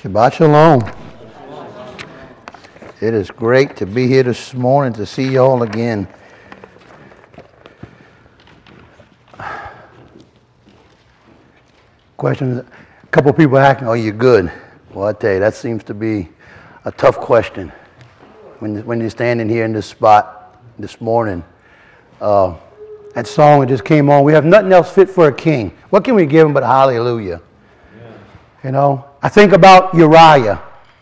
Shabbat Shalom. It is great to be here this morning to see you all again. Question: a couple people asking, "Are you good?" Well, I tell you, that seems to be a tough question when you're standing here in this spot this morning. That song that just came on. We have nothing else fit for a king. What can we give him but hallelujah? Yeah. You know, I think about Uriah,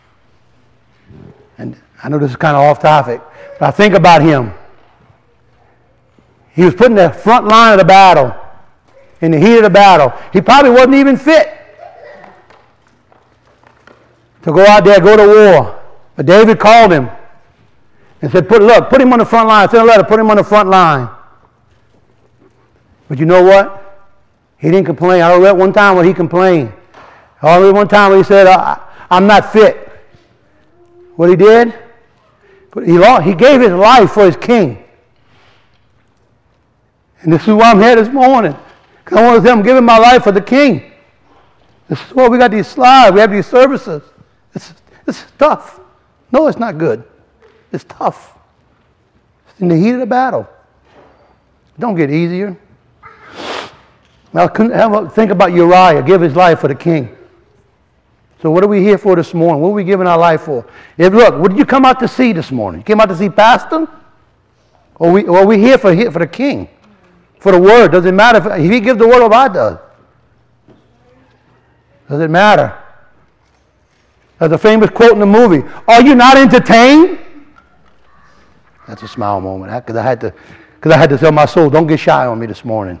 and I know this is kind of off topic, but I think about him. He was put in the front line of the battle, in the heat of the battle. He probably wasn't even fit to go out there, go to war. But David called him and said, put him on the front line. Send a letter, put him on the front line. But you know what? He didn't complain. I read one time where he complained. I read one time where he said, I'm not fit. What he did? He gave his life for his king. And this is why I'm here this morning. Because I want to say I'm giving my life for the king. This is why we got these slides. We have these services. This is tough. No, it's not good. It's tough. It's in the heat of the battle. It don't get easier. Now, think about Uriah, give his life for the king. So what are we here for this morning? What are we giving our life for? Look, what did you come out to see this morning? You came out to see Pastor? Or are we here for the king? For the word? Does it matter if he gives the word or I does? Does it matter? There's a famous quote in the movie, "Are you not entertained?" That's a smile moment. Because I had to tell my soul, don't get shy on me this morning.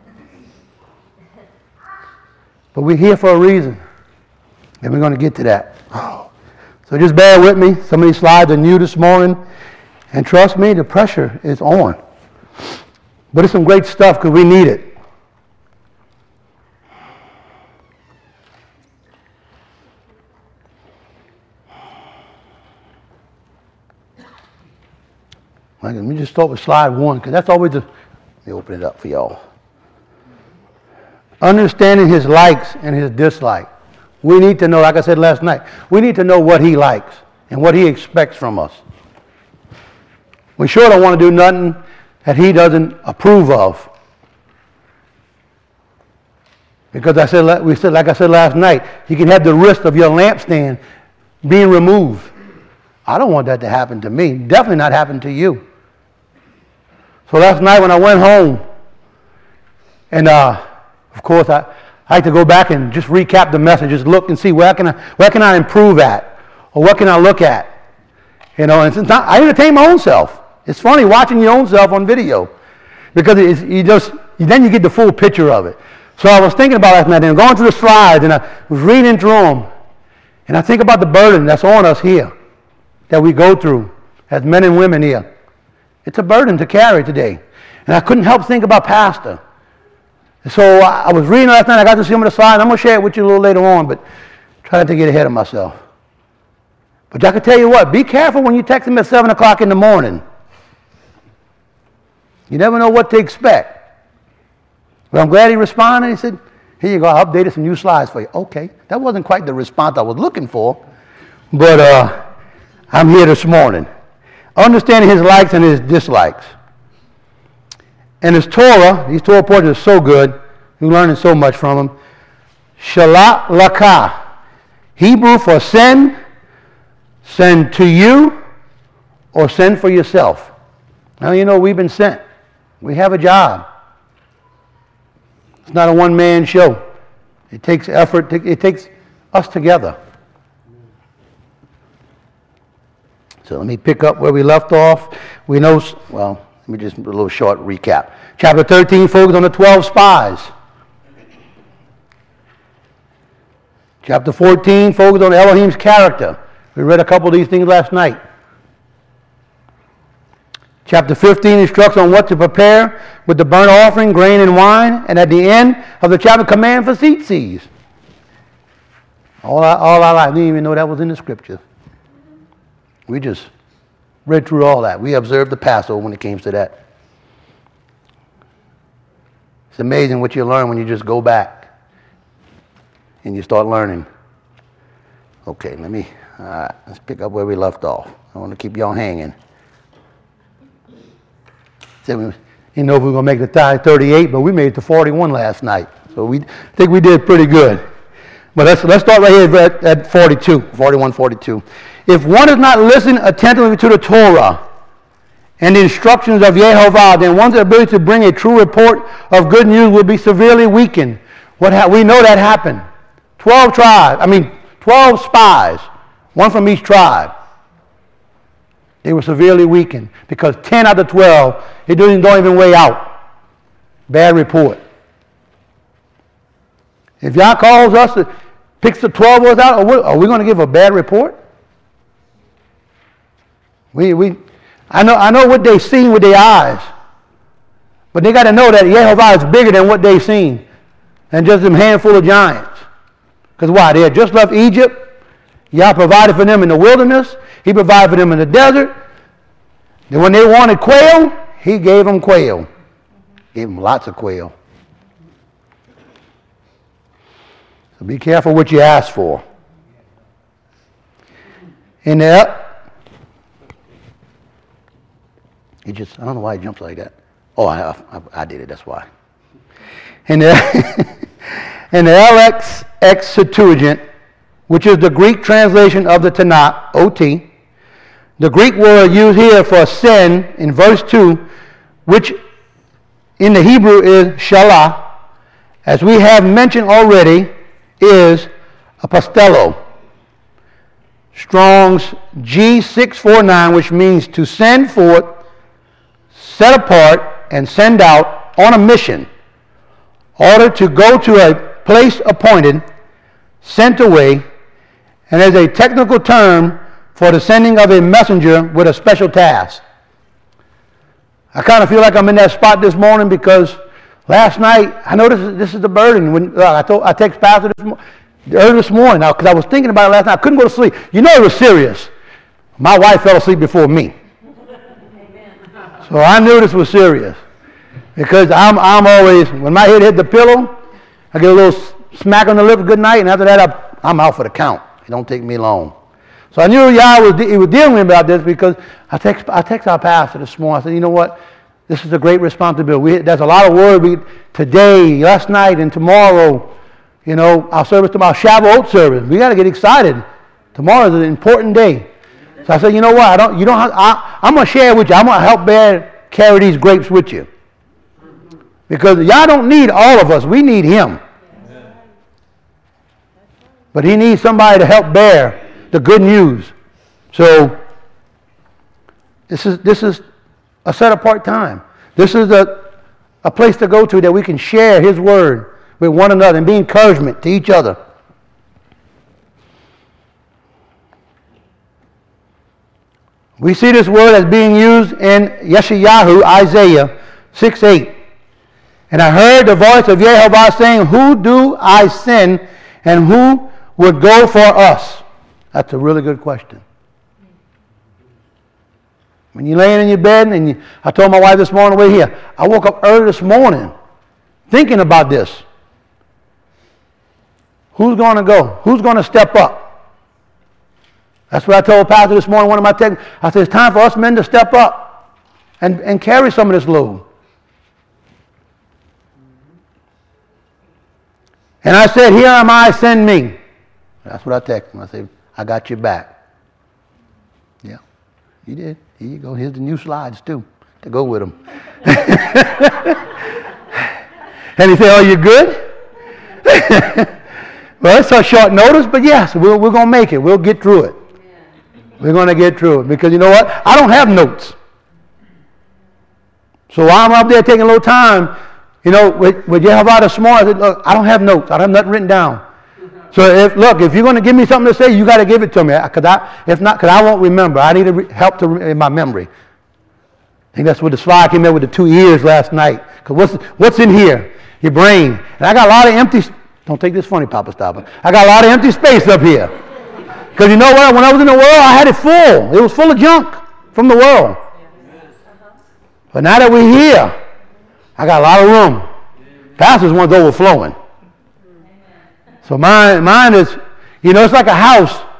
But we're here for a reason. And we're going to get to that. So just bear with me. Some of these slides are new this morning. And trust me, the pressure is on. But it's some great stuff because we need it. Let me just start with slide 1 because that's always let me open it up for y'all. Understanding his likes and his dislikes. We need to know, like I said last night, we need to know what he likes and what he expects from us. We sure don't want to do nothing that he doesn't approve of. Because like I said last night, you can have the risk of your lampstand being removed. I don't want that to happen to me. Definitely not happen to you. So last night when I went home, and of course I like to go back and just recap the message, just look and see where can I improve at, or what can I look at. You know, and I entertain my own self. It's funny watching your own self on video because then you get the full picture of it. So I was thinking about last night and going through the slides, and I was reading through them, and I think about the burden that's on us here that we go through as men and women here. It's a burden to carry today. And I couldn't help think about Pastor. So I was reading last night. I got to see him on the slide. I'm going to share it with you a little later on, but try not to get ahead of myself. But I can tell you what, be careful when you text him at 7 o'clock in the morning. You never know what to expect. But I'm glad he responded. He said, "Here you go. I updated some new slides for you." Okay. That wasn't quite the response I was looking for. But I'm here this morning. Understanding his likes and his dislikes. And his Torah, these Torah portions are so good. You're learning so much from them. Shalat Lakah. Hebrew for send to you, or send for yourself. Now you know we've been sent. We have a job. It's not a one-man show. It takes effort. It takes us together. So let me pick up where we left off. We know, well, let me just do a little short recap. Chapter 13 focuses on the 12 spies. Chapter 14 focuses on Elohim's character. We read a couple of these things last night. Chapter 15 instructs on what to prepare with the burnt offering, grain, and wine. And at the end of the chapter, command for tzitzis. All our life, we didn't even know that was in the scripture. We just read through all that. We observed the Passover when it came to that. It's amazing what you learn when you just go back and you start learning. Okay, let's pick up where we left off. I want to keep y'all hanging. So we didn't know if we were going to make the 38, but we made it to 41 last night. So we think we did pretty good. But let's start right here at 41, 42. If one does not listen attentively to the Torah and the instructions of Yehovah, then one's ability to bring a true report of good news will be severely weakened. We know that happened. 12 spies, one from each tribe. They were severely weakened because 10 out of 12, it don't even weigh out. Bad report. If Yah calls us to pick the 12 of us out, are we going to give a bad report? I know what they've seen with their eyes, but they got to know that Yehovah is bigger than what they've seen, than just a handful of giants. Because why? They had just left Egypt. Yah provided for them in the wilderness. He provided for them in the desert. Then when they wanted quail, he gave them quail. Gave them lots of quail. So be careful what you ask for. I don't know why he jumps like that. Oh, I did it, that's why. In the LXX Septuagint, which is the Greek translation of the Tanakh, OT, the Greek word used here for sin in verse 2, which in the Hebrew is shalah, as we have mentioned already, is apostello. Strong's G649, which means to send forth, set apart, and send out on a mission, order to go to a place appointed, sent away, and as a technical term for the sending of a messenger with a special task. I kind of feel like I'm in that spot this morning because last night, I know this is the burden. When I texted Pastor early this morning because I was thinking about it last night. I couldn't go to sleep. You know it was serious. My wife fell asleep before me. So I knew this was serious because I'm always, when my head hit the pillow, I get a little smack on the lip, good night, and after that I'm out for the count. It don't take me long. So I knew Yah was dealing with me about this because I text our pastor this morning. I said, you know what? This is a great responsibility. There's a lot of word today, last night, and tomorrow. You know, our Shavuot service. We got to get excited. Tomorrow is an important day. So I said, you know what? I'm going to share with you. I'm going to help carry these grapes with you. Because y'all don't need all of us. We need him. But he needs somebody to help bear the good news. So this is a set apart time. This is a place to go to that we can share his word with one another and be encouragement to each other. We see this word as being used in Yeshayahu, Isaiah 6:8. And I heard the voice of Yehovah saying, who do I send and who would go for us? That's a really good question. When you're laying in your bed, and I told my wife this morning, wait here, I woke up early this morning thinking about this. Who's going to go? Who's going to step up? That's what I told Pastor this morning, one of my texts. I said, it's time for us men to step up and carry some of this load. And I said, here am I, send me. That's what I texted him. I said, I got your back. Yeah, he did. Here you go. Here's the new slides, too, to go with them. And he said, oh, you good? Well, it's a short notice, but yes, we're going to make it. We'll get through it. We're going to get through it. Because you know what? I don't have notes. So while I'm up there taking a little time, you know, with Yehovah this morning, I said, look, I don't have notes. I don't have nothing written down. So if you're going to give me something to say, you got to give it to me. If not, because I won't remember. I need help in my memory. I think that's what the slide came in with the 2 ears last night. Because what's in here? Your brain. And I got a lot of empty. Don't take this funny, Papa Stopper. I got a lot of empty space up here. Because you know what? When I was in the world, I had it full. It was full of junk from the world. But now that we're here, I got a lot of room. Pastor's one's overflowing. So mine is, you know, it's like a house.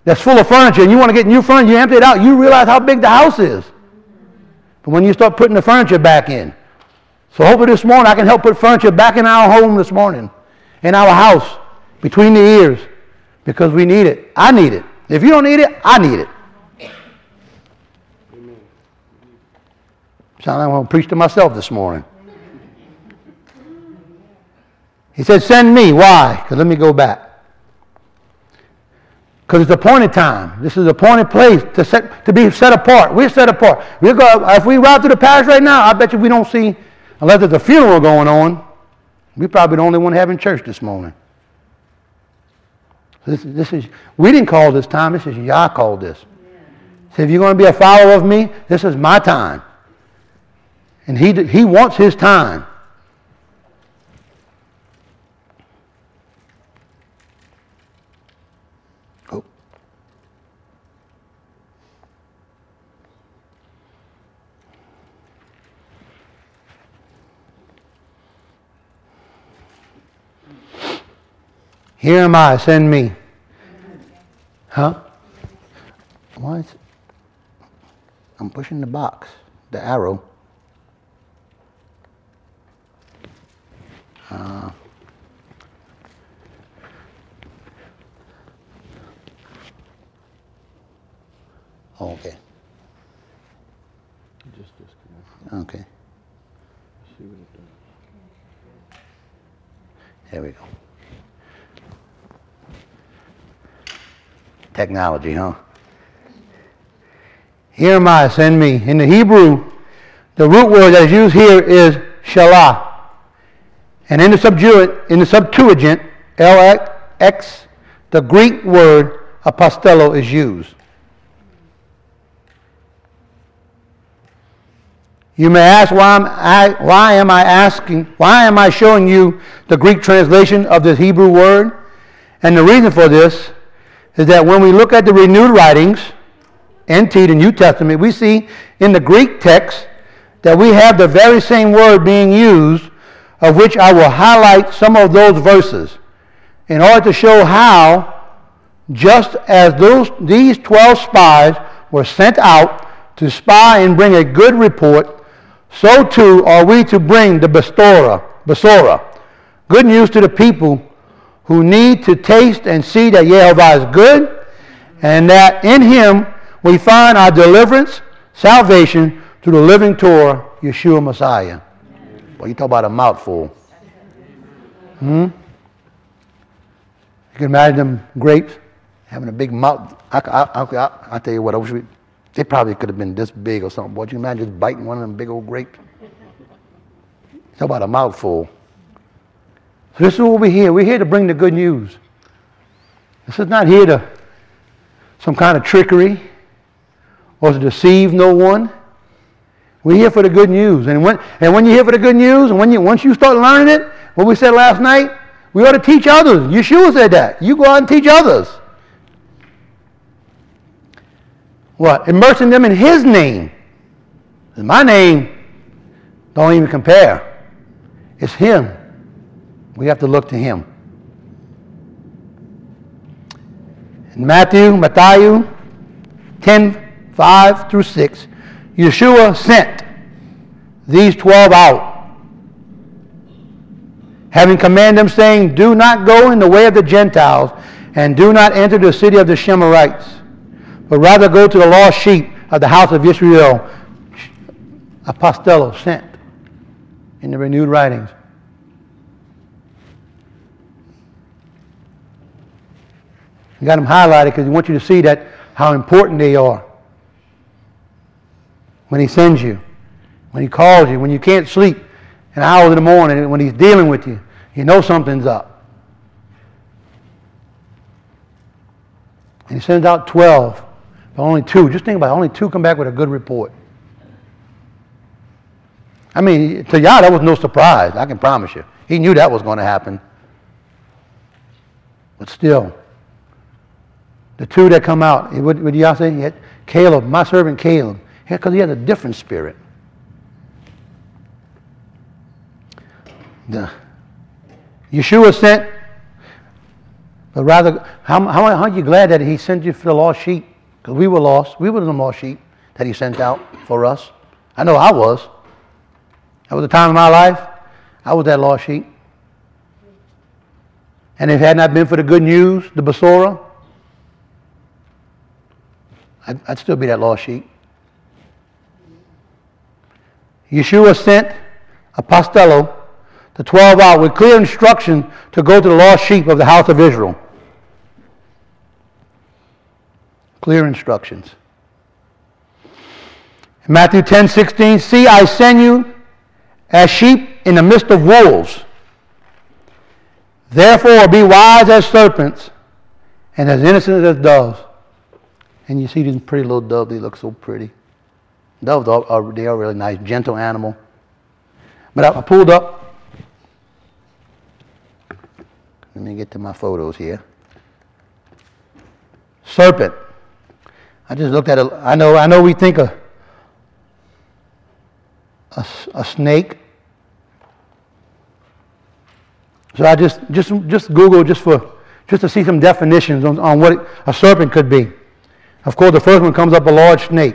that's full of furniture and you want to get new furniture, you empty it out, you realize how big the house is. But when you start putting the furniture back in. So hopefully this morning I can help put furniture back in our home this morning, in our house, between the ears, because we need it. I need it. If you don't need it, I need it. So I'm going to preach to myself this morning. He said, send me. Why? Because let me go back. Because it's appointed time. This is an appointed place to be set apart. We're set apart. If we ride through the parish right now, I bet you we don't see, unless there's a funeral going on, we're probably the only one having church this morning. This is, we didn't call this time. This is Yah called this. So if you're going to be a follower of me, this is my time. And he wants his time. Oh. Here am I, send me. Huh? Why is it? I'm pushing the box, the arrow. Okay. Just disconnect. Okay. See what it does. There we go. Technology, huh? Here am I, send me. In the Hebrew, the root word that is used here is shalah. And in the Septuagint, LX, the Greek word apostello is used. You may ask, why am I showing you the Greek translation of this Hebrew word? And the reason for this is that when we look at the renewed writings, NT, the New Testament, we see in the Greek text that we have the very same word being used, of which I will highlight some of those verses in order to show how, just as these 12 spies were sent out to spy and bring a good report, so too are we to bring the Besorah, good news to the people who need to taste and see that Yehovah is good, and that in him we find our deliverance, salvation through the living Torah, Yeshua Messiah. Well, you talk about a mouthful. You can imagine them grapes having a big mouth. I'll tell you what, I wish they probably could have been this big or something. Boy, you can imagine just biting one of them big old grapes. Talk about a mouthful. So this is what we're here. We're here to bring the good news. This is not here to some kind of trickery or to deceive no one. We're here for the good news. And when you're here for the good news, and once you start learning it, what we said last night, we ought to teach others. Yeshua said that. You go out and teach others. What? Immersing them in his name. And my name don't even compare. It's him. We have to look to him. In Matthew 10:5-6, Yeshua sent these 12 out, having commanded them, saying, do not go in the way of the Gentiles, and do not enter the city of the Shemarites, but rather go to the lost sheep of the house of Israel. Apostello, sent, in the renewed writings. You got them highlighted because he wants you to see that how important they are. When he sends you, when he calls you, when you can't sleep an hour in the morning, when he's dealing with you, you know something's up. And he sends out 12, but only 2. Just think about it, only 2 come back with a good report. I mean, to Yah, that was no surprise, I can promise you. He knew that was going to happen. But still, the 2 that come out, what did Yah say? He had Caleb, my servant Caleb, because he has a different spirit. Yeshua sent, But rather, how are you glad that he sent you for the lost sheep? Because we were lost. We were the lost sheep that he sent out for us. I know I was. That was the time of my life. I was that lost sheep. And if it had not been for the good news, the Besorah, I'd still be that lost sheep. Yeshua sent Apostello, the 12 out, with clear instruction to go to the lost sheep of the house of Israel. Clear instructions. In Matthew 10:16, see, I send you as sheep in the midst of wolves. Therefore, be wise as serpents and as innocent as doves. And you see these pretty little doves, they look so pretty. Doves they are really nice, gentle animal. But I pulled up. Let me get to my photos here. Serpent. I just looked at it. I know we think a snake. So I just Google just to see some definitions on what a serpent could be. Of course, the first one comes up, a large snake.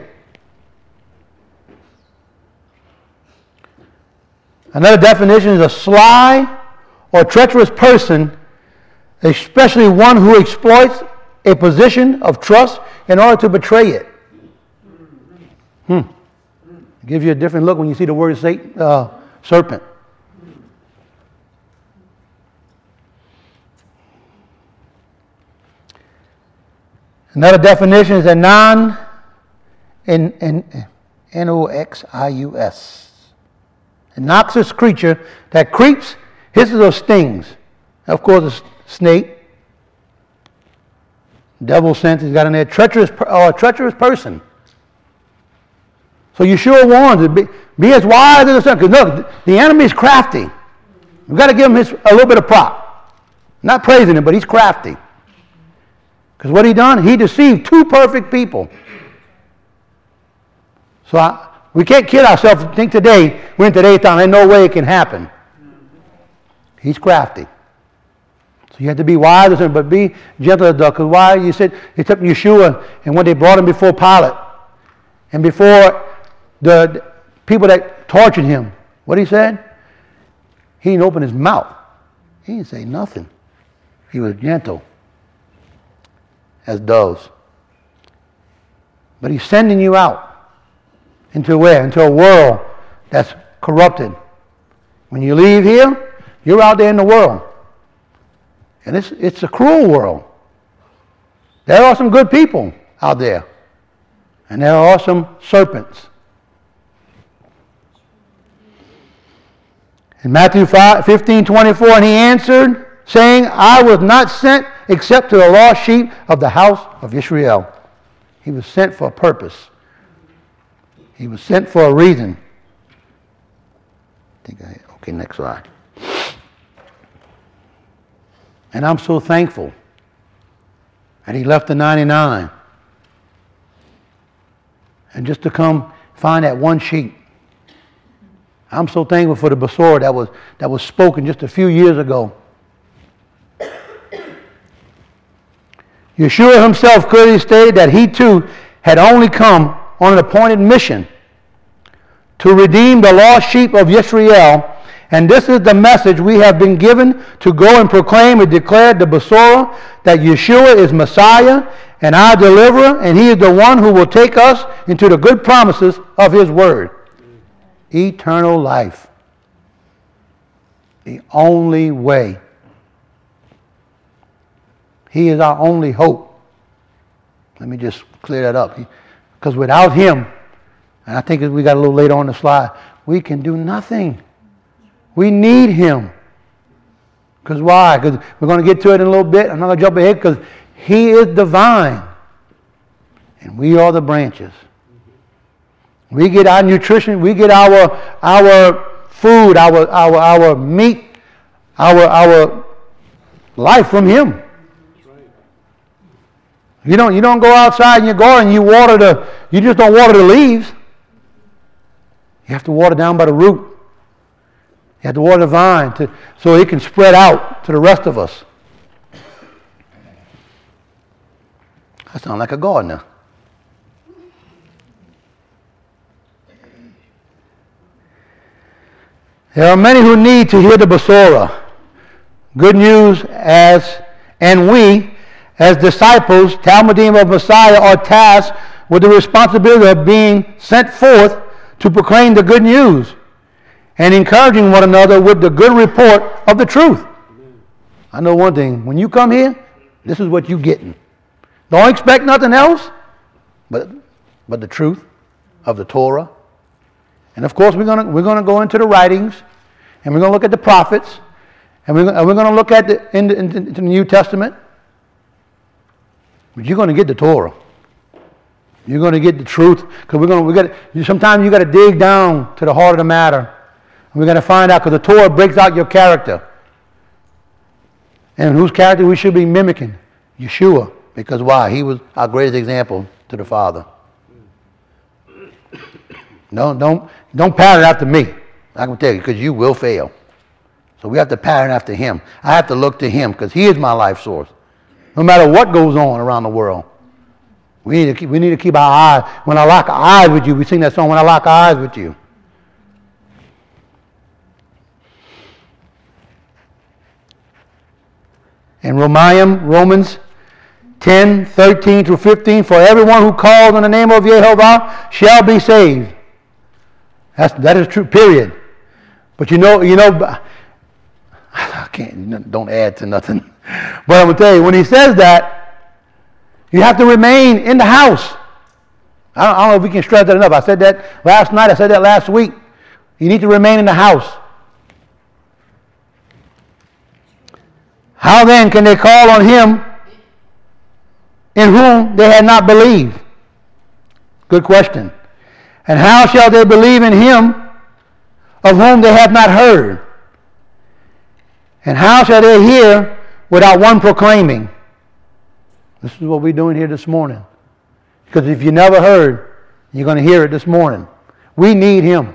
Another definition is a sly or treacherous person, especially one who exploits a position of trust in order to betray it. It gives you a different look when you see the word serpent. Another definition is a noxious. A noxious creature that creeps, hisses, or stings. Of course, a snake. Devil sense he's got in there. Treacherous person. So Yeshua warns, be as wise as the serpent. Because look, the enemy is crafty. We've got to give him a little bit of prop. Not praising him, but he's crafty. Because what he done? He deceived two perfect people. So we can't kid ourselves and think we're in today's time, there's no way it can happen. He's crafty. So you have to be wise, but be gentle as a dove. Because why? You said they took Yeshua, and when they brought him before Pilate, and before the people that tortured him, what he said? He didn't open his mouth. He didn't say nothing. He was gentle as doves. But he's sending you out. Into where? Into a world that's corrupted. When you leave here, you're out there in the world. And it's a cruel world. There are some good people out there. And there are some serpents. In Matthew 15:24, and he answered, saying, I was not sent except to the lost sheep of the house of Israel. He was sent for a purpose. He was sent for a reason. Okay, next slide. And I'm so thankful that he left the 99 and just to come find that one sheep. I'm so thankful for the Besorah that was spoken just a few years ago. Yeshua himself clearly stated that he too had only come on an appointed mission to redeem the lost sheep of Israel, and this is the message we have been given to go and proclaim and declare the Besorah that Yeshua is Messiah and our deliverer, and he is the one who will take us into the good promises of his word. Eternal life. The only way. He is our only hope. Let me just clear that up. Because without him, and I think we got a little later on the slide, we can do nothing. We need him. Because why? Because we're going to get to it in a little bit. I'm not going to jump ahead because he is the vine. And we are the branches. We get our nutrition, we get our food, our meat, our life from him. You don't go outside in your garden, you just don't water the leaves. You have to water down by the root. You have to water the vine so it can spread out to the rest of us. I sound like a gardener. There are many who need to hear the Besorah. Good news and we, as disciples, Talmudim of Messiah, are tasked with the responsibility of being sent forth to proclaim the good news and encouraging one another with the good report of the truth. I know one thing. When you come here, this is what you're getting. Don't expect nothing else but the truth of the Torah. And of course, we're gonna go into the writings, and we're gonna look at the prophets, and we're gonna look at the New Testament. But you're gonna get the Torah. You're gonna get the truth, because sometimes you got to dig down to the heart of the matter, and we're gonna find out, because the Torah breaks out your character, and whose character we should be mimicking, Yeshua, because why? He was our greatest example to the Father. Don't pattern after me. I can tell you, because you will fail. So we have to pattern after him. I have to look to him, because he is my life source. No matter what goes on around the world, we need to keep our eyes. When I lock eyes with you, we sing that song, when I lock eyes with you. In Romans 10:13-15, for everyone who calls on the name of Yehovah shall be saved. That is true, period. But you know, I can't, don't add to nothing. But I'm going to tell you, when he says that, you have to remain in the house. I don't know if we can stress that enough. I said that last night. I said that last week. You need to remain in the house. How then can they call on him in whom they had not believed? Good question. And how shall they believe in him of whom they have not heard? And how shall they hear without one proclaiming? This is what we're doing here this morning. Because if you never heard, you're going to hear it this morning. We need him.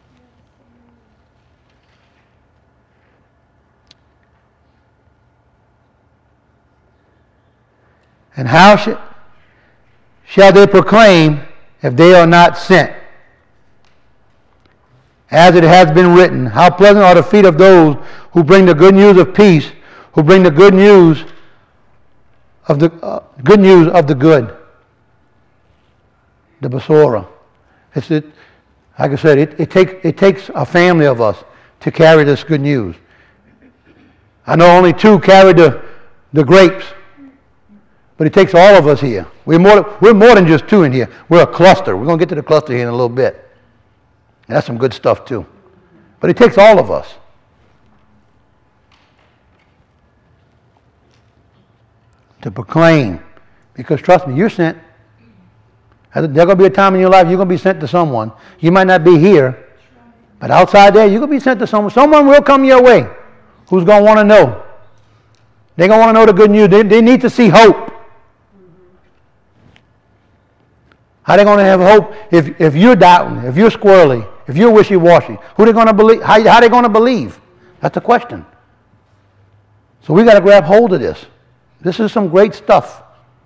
And how shall they proclaim if they are not sent? As it has been written, how pleasant are the feet of those who bring the good news of peace, who bring the good news of the good. The Besorah. Like I said, it takes a family of us to carry this good news. I know only two carried the grapes, but it takes all of us here. We're more than just two in here. We're a cluster. We're going to get to the cluster here in a little bit. And that's some good stuff too. But it takes all of us. To proclaim. Because trust me, you're sent. There's going to be a time in your life you're going to be sent to someone. You might not be here, but outside there, you're going to be sent to someone. Someone will come your way who's going to want to know. They're going to want to know the good news. They need to see hope. How are they going to have hope if you're doubting, if you're squirrely, if you're wishy-washy? Who are they going to believe? How are they going to believe? That's the question. So we got to grab hold of this. This is some great stuff.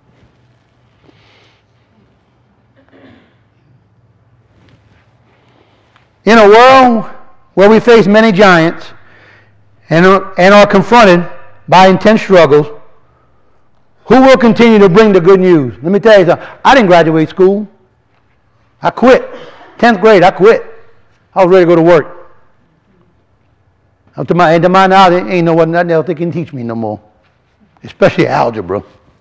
In a world where we face many giants and are confronted by intense struggles, who will continue to bring the good news? Let me tell you something. I didn't graduate school. I quit. 10th grade, I quit. I was ready to go to work. Up to my knowledge, ain't nothing else they can teach me no more. Especially algebra.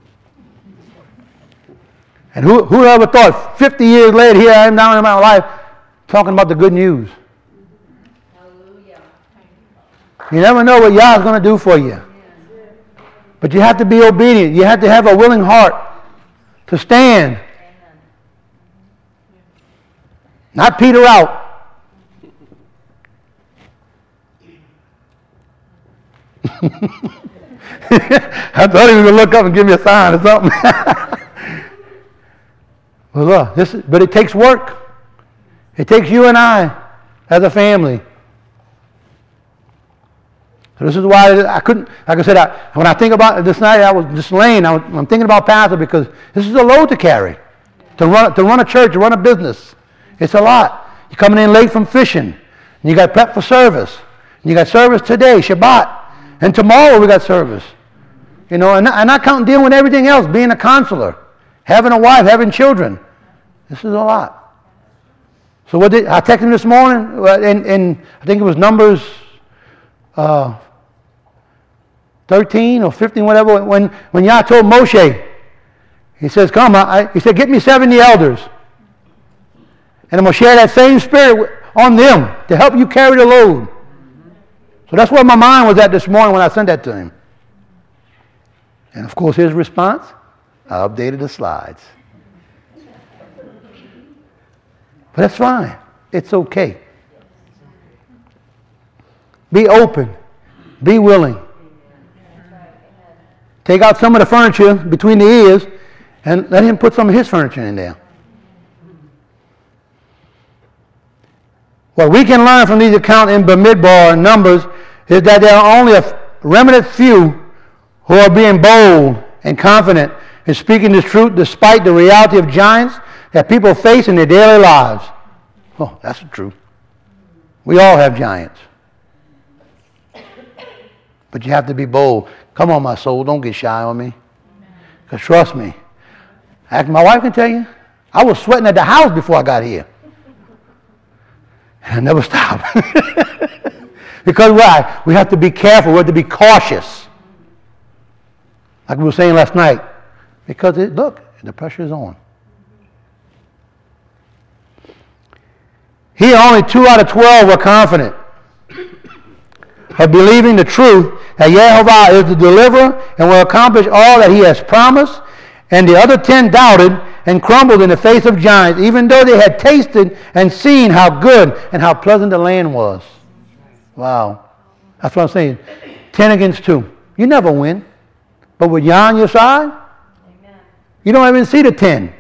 And who ever thought 50 years later, here I am down in my life, talking about the good news. Hallelujah. You never know what Yah's going to do for you. But you have to be obedient. You have to have a willing heart to stand. Not peter out. I thought he was going to look up and give me a sign or something. Well, look, but it takes work. It takes you and I as a family. So this is why I couldn't, like I said, when I think about it this night, I was just laying, I'm thinking about Pastor because this is a load to carry. To run a church, to run a business. It's a lot. You're coming in late from fishing. And you got prep for service. And you got service today, Shabbat. And tomorrow we got service. You know, and not counting dealing with everything else, being a counselor, having a wife, having children. This is a lot. So I texted him this morning, and I think it was Numbers 13 or 15, whatever, when Yah told Moshe, he says, come, he said, get me 70 elders. And I'm going to share that same spirit on them to help you carry the load. So that's where my mind was at this morning when I sent that to him. And of course, his response, I updated the slides. But that's fine. It's okay. Be open. Be willing. Take out some of the furniture between the ears and let him put some of his furniture in there. What we can learn from these accounts in Bamidbar and Numbers is that there are only a remnant few who are being bold and confident in speaking the truth despite the reality of giants that people face in their daily lives. Oh, that's the truth. We all have giants. But you have to be bold. Come on, my soul, don't get shy on me. Because trust me, my wife can tell you, I was sweating at the house before I got here. And I never stopped. Because why? We have to be careful. We have to be cautious. Like we were saying last night. Because, look, the pressure is on. Here, only 2 out of 12 were confident of believing the truth that Yehovah is the deliverer and will accomplish all that he has promised. And the other 10 doubted and crumbled in the face of giants, even though they had tasted and seen how good and how pleasant the land was. Wow. That's what I'm saying. 10 against 2. You never win. But with Yah on your side, amen, you don't even see the 10.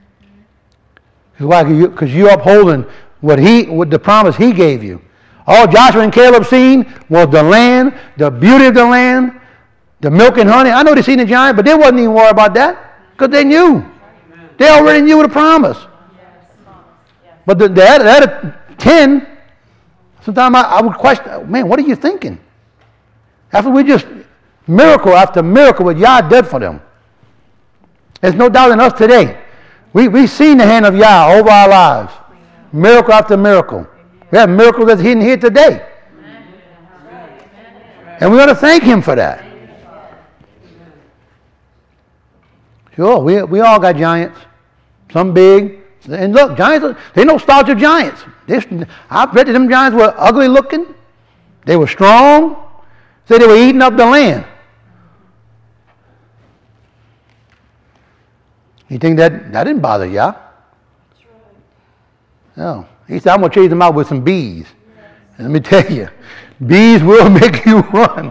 Why? Because you're upholding what the promise he gave you. All Joshua and Caleb seen was the land, the beauty of the land, the milk and honey. I know they seen the giant, but they wasn't even worried about that because they knew. Amen. They already knew the promise. Yes. But the other 10, sometimes I would question, man, what are you thinking? After we just, miracle after miracle, what Yah did for them. There's no doubt in us today. We've seen the hand of Yah over our lives. Miracle after miracle. We have miracles that's hidden here today. And we're going to thank him for that. Sure, we all got giants. Some big. And look, giants, they don't start your giants. I bet them giants were ugly looking. They were strong. Said they were eating up the land. You think that didn't bother Yah? That's right. No. He said, I'm going to chase them out with some bees. And let me tell you, bees will make you run.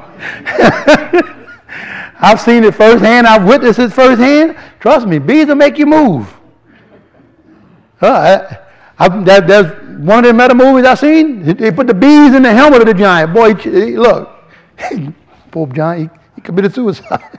I've seen it firsthand. I've witnessed it firsthand. Trust me, bees will make you move. There's one of the meta movies I've seen. They put the bees in the helmet of the giant. Boy, look. Poor giant, he committed suicide.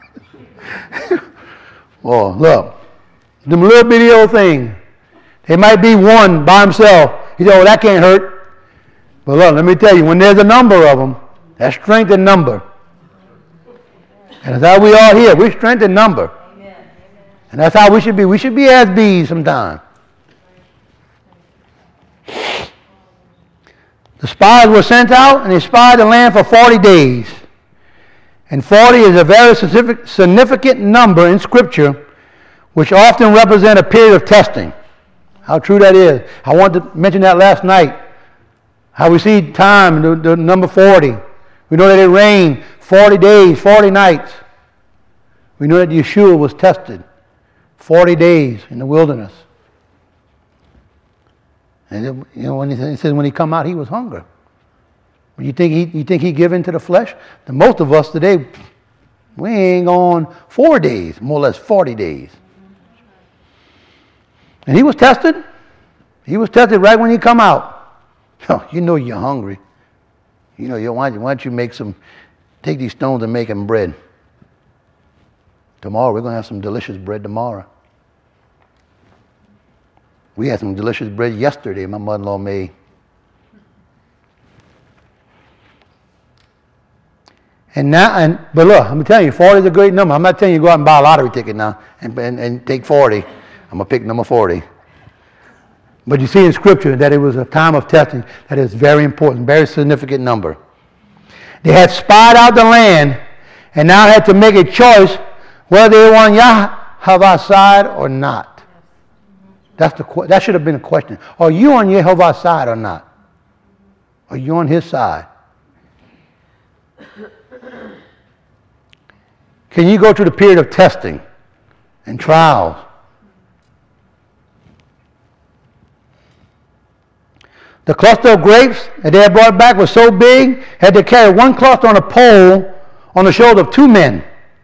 Oh, look. Them little bitty old thing. They might be one by himself. He said, oh, that can't hurt. But look, let me tell you, when there's a number of them, that's strength in number. And that's how we are here. We're strength in number. Amen. And that's how we should be. We should be as bees sometime. The spies were sent out, and they spied the land for 40 days. And 40 is a very significant number in Scripture, which often represent a period of testing. How true that is. I wanted to mention that last night. How we see time, the number 40. We know that it rained 40 days, 40 nights. We know that Yeshua was tested 40 days in the wilderness. And when he says when he come out, he was hungry. You think he give in to the flesh? The most of us today, we ain't on 4 days, more or less 40 days. And he was tested. He was tested right when he come out. Oh, you know you're hungry. You know, why don't you make some take these stones and make them bread. Tomorrow, we're going to have some delicious bread tomorrow. We had some delicious bread yesterday my mother-in-law made. But look, I'm telling you, 40 is a great number. I'm not telling you to go out and buy a lottery ticket now and take 40. I'm going to pick number 40. But you see in Scripture that it was a time of testing that is very important, very significant number. They had spied out the land and now had to make a choice whether they want Yahweh's side or not. That should have been a question. Are you on Yahweh's side or not? Are you on his side? Can you go through the period of testing and trials? The cluster of grapes that they had brought back was so big, had to carry one cluster on a pole on the shoulder of two men.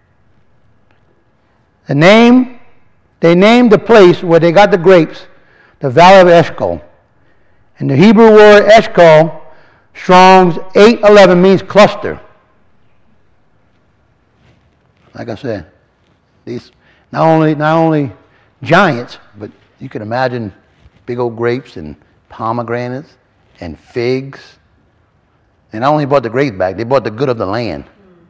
They named the place where they got the grapes the Valley of Eshcol. And the Hebrew word Eshcol, Strong's 811, means cluster. Like I said, these not only giants, but you can imagine big old grapes and pomegranates and figs. They not only brought the grapes back, they brought the good of the land.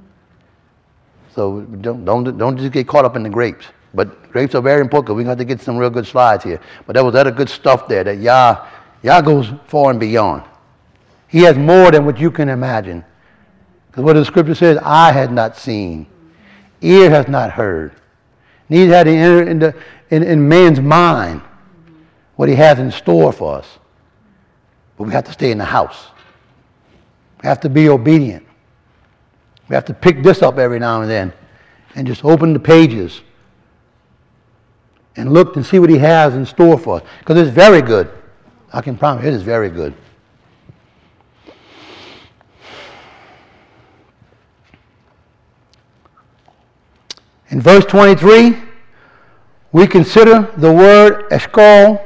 So don't just get caught up in the grapes. But grapes are very important. We're going to have to get some real good slides here. But that was other good stuff there that Yah goes far and beyond. He has more than what you can imagine. Because what the Scripture says, eye has not seen, ear has not heard, neither had it entered in man's mind what he has in store for us. But we have to stay in the house. We have to be obedient. We have to pick this up every now and then and just open the pages and look and see what he has in store for us. Because it's very good. I can promise it is very good. In verse 23, we consider the word Eshcol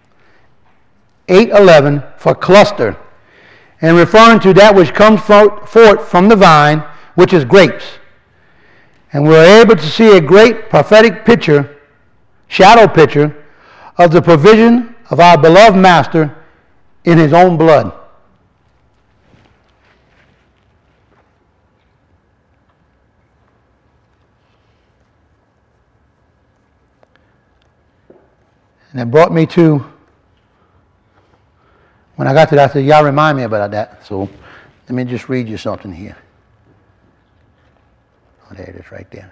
8:11 for cluster, and referring to that which comes forth from the vine, which is grapes. And we're able to see a great prophetic picture, shadow picture, of the provision of our beloved Master in his own blood. And it brought me to, when I got to that, I said, y'all remind me about that. So let me just read you something here. Oh, there it is right there.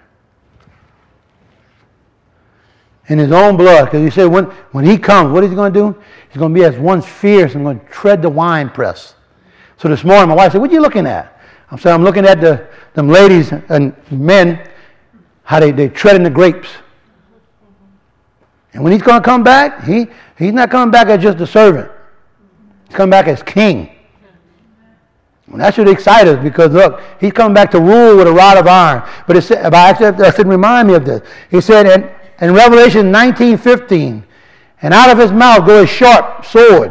In his own blood, because he said when he comes, what is he going to do? He's going to be as one fierce and going to tread the wine press. So this morning, my wife said, what are you looking at? I'm saying, I'm looking at them ladies and men, how they tread in the grapes. And when he's going to come back, he's not coming back as just a servant. He's coming back as king. And that should excite us because, look, he's coming back to rule with a rod of iron. But it said, I said, remind me of this. He said in Revelation 19:15, and out of his mouth goes a sharp sword,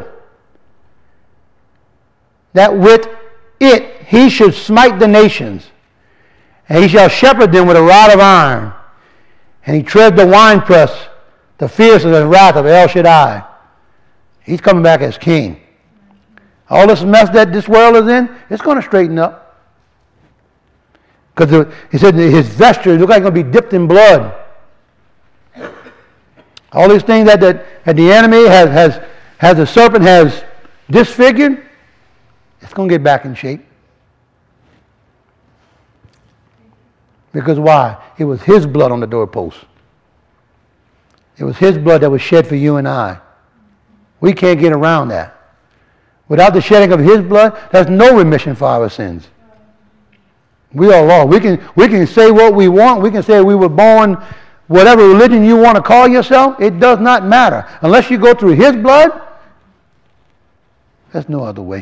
that with it he should smite the nations, and he shall shepherd them with a rod of iron, and he tread the winepress, the fierceness and wrath of El Shaddai. He's coming back as king. All this mess that this world is in, it's going to straighten up. Because he said his vesture look like it's going to be dipped in blood. All these things that the enemy has the serpent has disfigured, it's going to get back in shape. Because why? It was his blood on the doorpost. It was his blood that was shed for you and I. We can't get around that. Without the shedding of his blood, there's no remission for our sins. We are lost. We can say what we want. We can say we were born whatever religion you want to call yourself. It does not matter. Unless you go through his blood, there's no other way.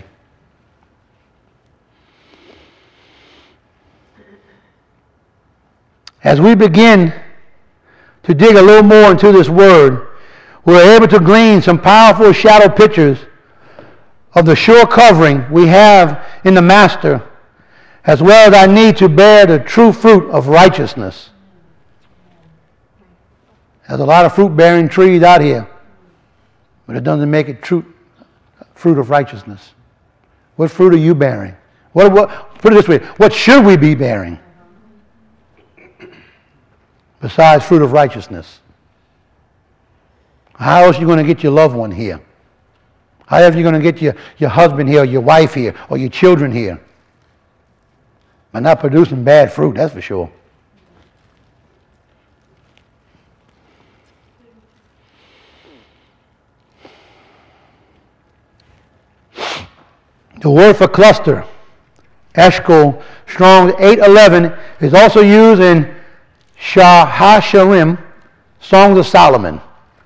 As we begin to dig a little more into this word, we're able to glean some powerful shadow pictures of the sure covering we have in the Master as well as I need to bear the true fruit of righteousness. There's a lot of fruit-bearing trees out here, but it doesn't make it true fruit of righteousness. What fruit are you bearing? Put it this way, what should we be bearing besides fruit of righteousness? How else are you going to get your loved one here? How else are you going to get your husband here, or your wife here, or your children here? By not producing bad fruit, that's for sure. The word for cluster, Eshkol, Strong's 811, is also used in Shah HaSharim, Songs of Solomon.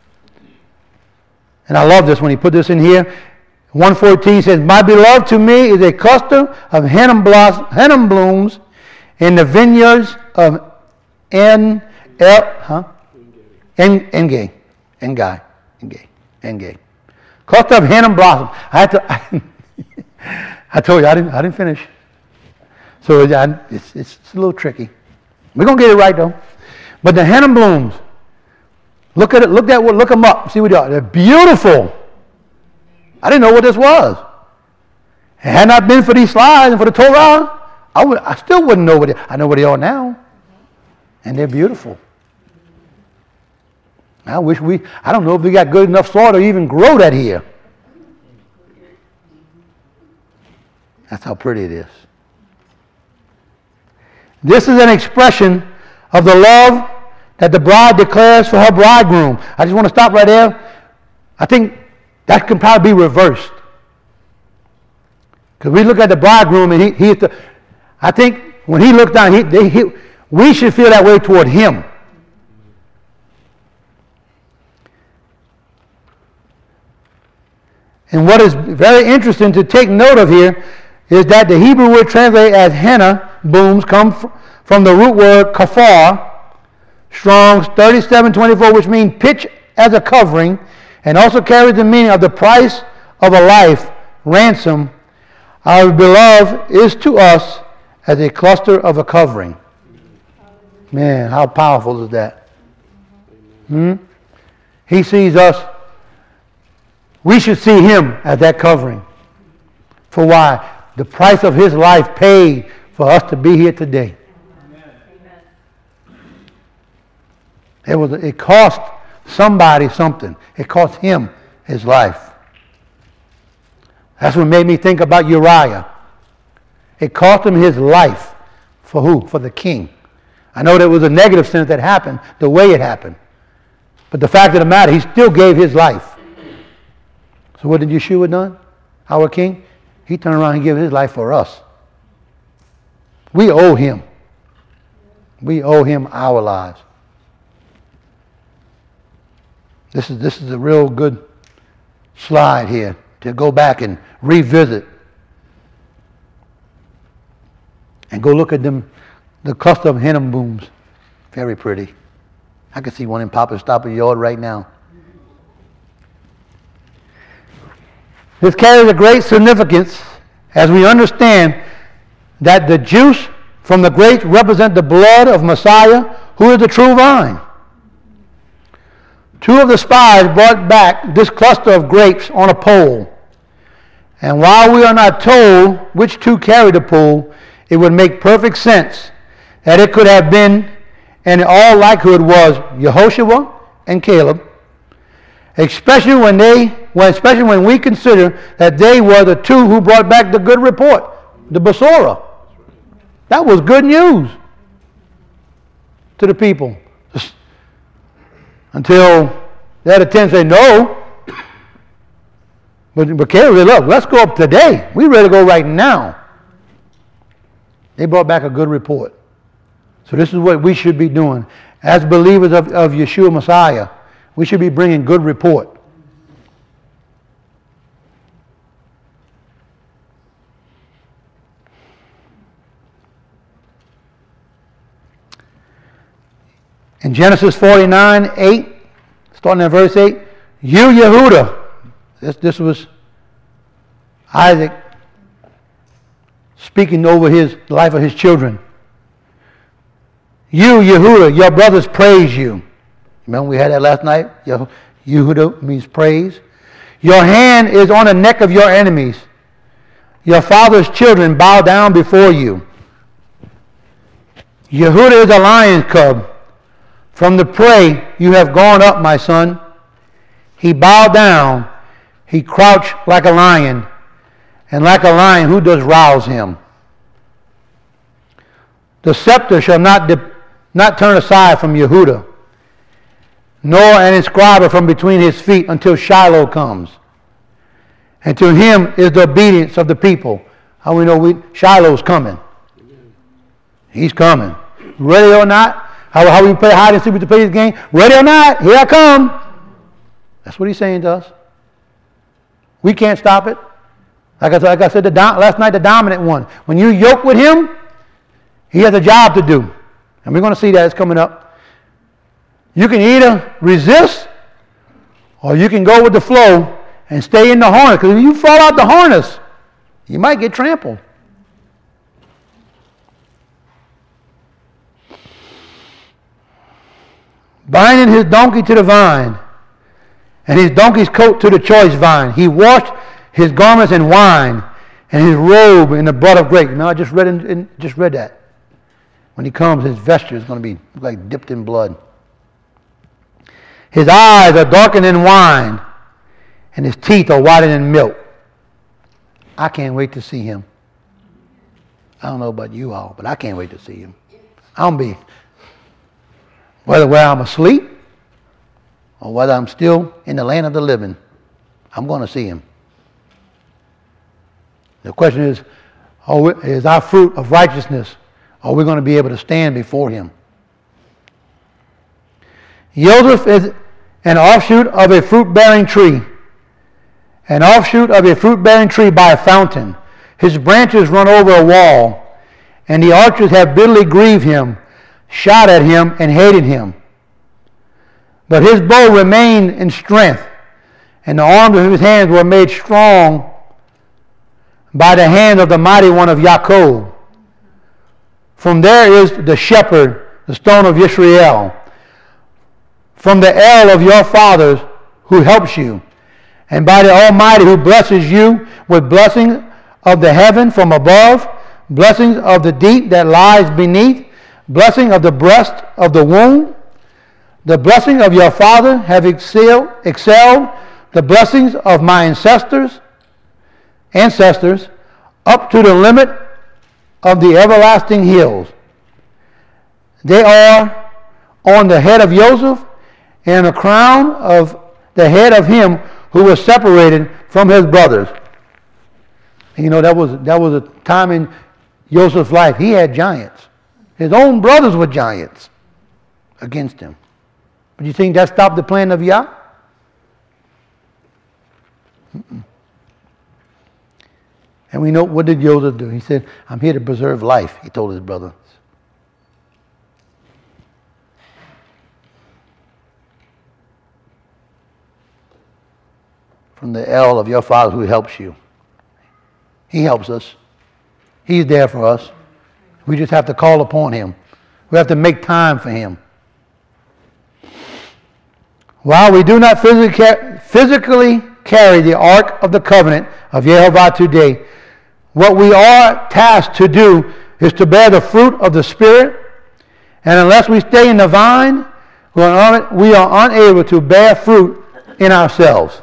And I love this when he put this in here. 114 says, my beloved to me is a cluster of henna blooms in the vineyards of Engay. Cluster of henna blossom. I told you I didn't finish. So it's a little tricky. We're gonna get it right though. But the henna blooms, look them up, see what they are. They're beautiful. I didn't know what this was. Had not been for these slides and for the Torah, I still wouldn't know I know what they are now. And they're beautiful. I don't know if we got good enough soil to even grow that here. That's how pretty it is. This is an expression of the love that the bride declares for her bridegroom. I just want to stop right there. I think that can probably be reversed. Because we look at the bridegroom and I think when he looked down, we should feel that way toward him. And what is very interesting to take note of here is that the Hebrew word translated as henna blooms come from the root word kafar, Strong's 3724, which means pitch as a covering, and also carries the meaning of the price of a life, ransom. Our beloved is to us as a cluster of a covering. Man, how powerful is that? He sees us. We should see him as that covering. For why? The price of his life paid for us to be here today. It cost somebody something. It cost him his life. That's what made me think about Uriah. It cost him his life. For who? For the king. I know there was a negative sense that happened, the way it happened. But the fact of the matter, he still gave his life. So what did Yeshua done? Our king? He turned around and gave his life for us. We owe him. We owe him our lives. This is a real good slide here to go back and revisit. And go look at them, the cluster of henna blooms. Very pretty. I can see one in Papa's Stopper yard right now. This carries a great significance as we understand that the juice from the grapes represent the blood of Messiah, who is the true vine. Two of the spies brought back this cluster of grapes on a pole. And while we are not told which two carried the pole, it would make perfect sense that it could have been, and in all likelihood was, Yehoshua and Caleb, especially when we consider that they were the two who brought back the good report, the Besorah. That was good news to the people. Until the other 10 say no. But Caleb said, look, let's go up today. We're ready to go right now. They brought back a good report. So this is what we should be doing. As believers of Yeshua Messiah, we should be bringing good report. In Genesis 49:8, starting at verse 8, you Yehuda, this was Isaac's speaking over his life of his children. You, Yehuda, your brothers praise you. Remember we had that last night? Yehuda means praise. Your hand is on the neck of your enemies. Your father's children bow down before you. Yehuda is a lion's cub. From the prey you have gone up, my son. He bowed down. He crouched like a lion. And like a lion, who does rouse him? The scepter shall not turn aside from Yehuda, nor an inscriber from between his feet until Shiloh comes. And to him is the obedience of the people. How we know Shiloh's coming? He's coming. Ready or not? How we play hide and seek with the players game? Ready or not? Here I come. That's what he's saying to us. We can't stop it. Like I said last night, the dominant one. When you yoke with him, he has a job to do. And we're going to see that it's coming up. You can either resist or you can go with the flow and stay in the harness. Because if you fall out the harness, you might get trampled. Binding his donkey to the vine, and his donkey's coat to the choice vine. He washed his garments in wine, and his robe in the blood of grapes. Now I just read that. When he comes, his vesture is going to be like dipped in blood. His eyes are darkened in wine, and his teeth are whiter than milk. I can't wait to see him. I don't know about you all, but I can't wait to see him. I'm be whether I'm asleep or whether I'm still in the land of the living, I'm going to see him. The question is our fruit of righteousness, are we going to be able to stand before him? Joseph is an offshoot of a fruit-bearing tree. An offshoot of a fruit-bearing tree by a fountain. His branches run over a wall, and the archers have bitterly grieved him, shot at him, and hated him. But his bow remained in strength, and the arms of his hands were made strong by the hand of the mighty one of Yaakov. From there is the shepherd, the stone of Yisrael. From the El of your fathers who helps you, and by the Almighty who blesses you with blessings of the heaven from above, blessings of the deep that lies beneath, blessing of the breast of the womb. The blessing of your father have excelled the blessings of my ancestors, up to the limit of the everlasting hills. They are on the head of Joseph and a crown of the head of him who was separated from his brothers. And you know, that was a time in Joseph's life. He had giants. His own brothers were giants against him. But you think that stopped the plan of Yah? And we know, what did Joseph do? He said, I'm here to preserve life, he told his brothers. From the El of your father who helps you. He helps us. He's there for us. We just have to call upon him. We have to make time for him. While we do not physically carry the Ark of the Covenant of Yehovah today, what we are tasked to do is to bear the fruit of the Spirit. And unless we stay in the vine, we are unable to bear fruit in ourselves.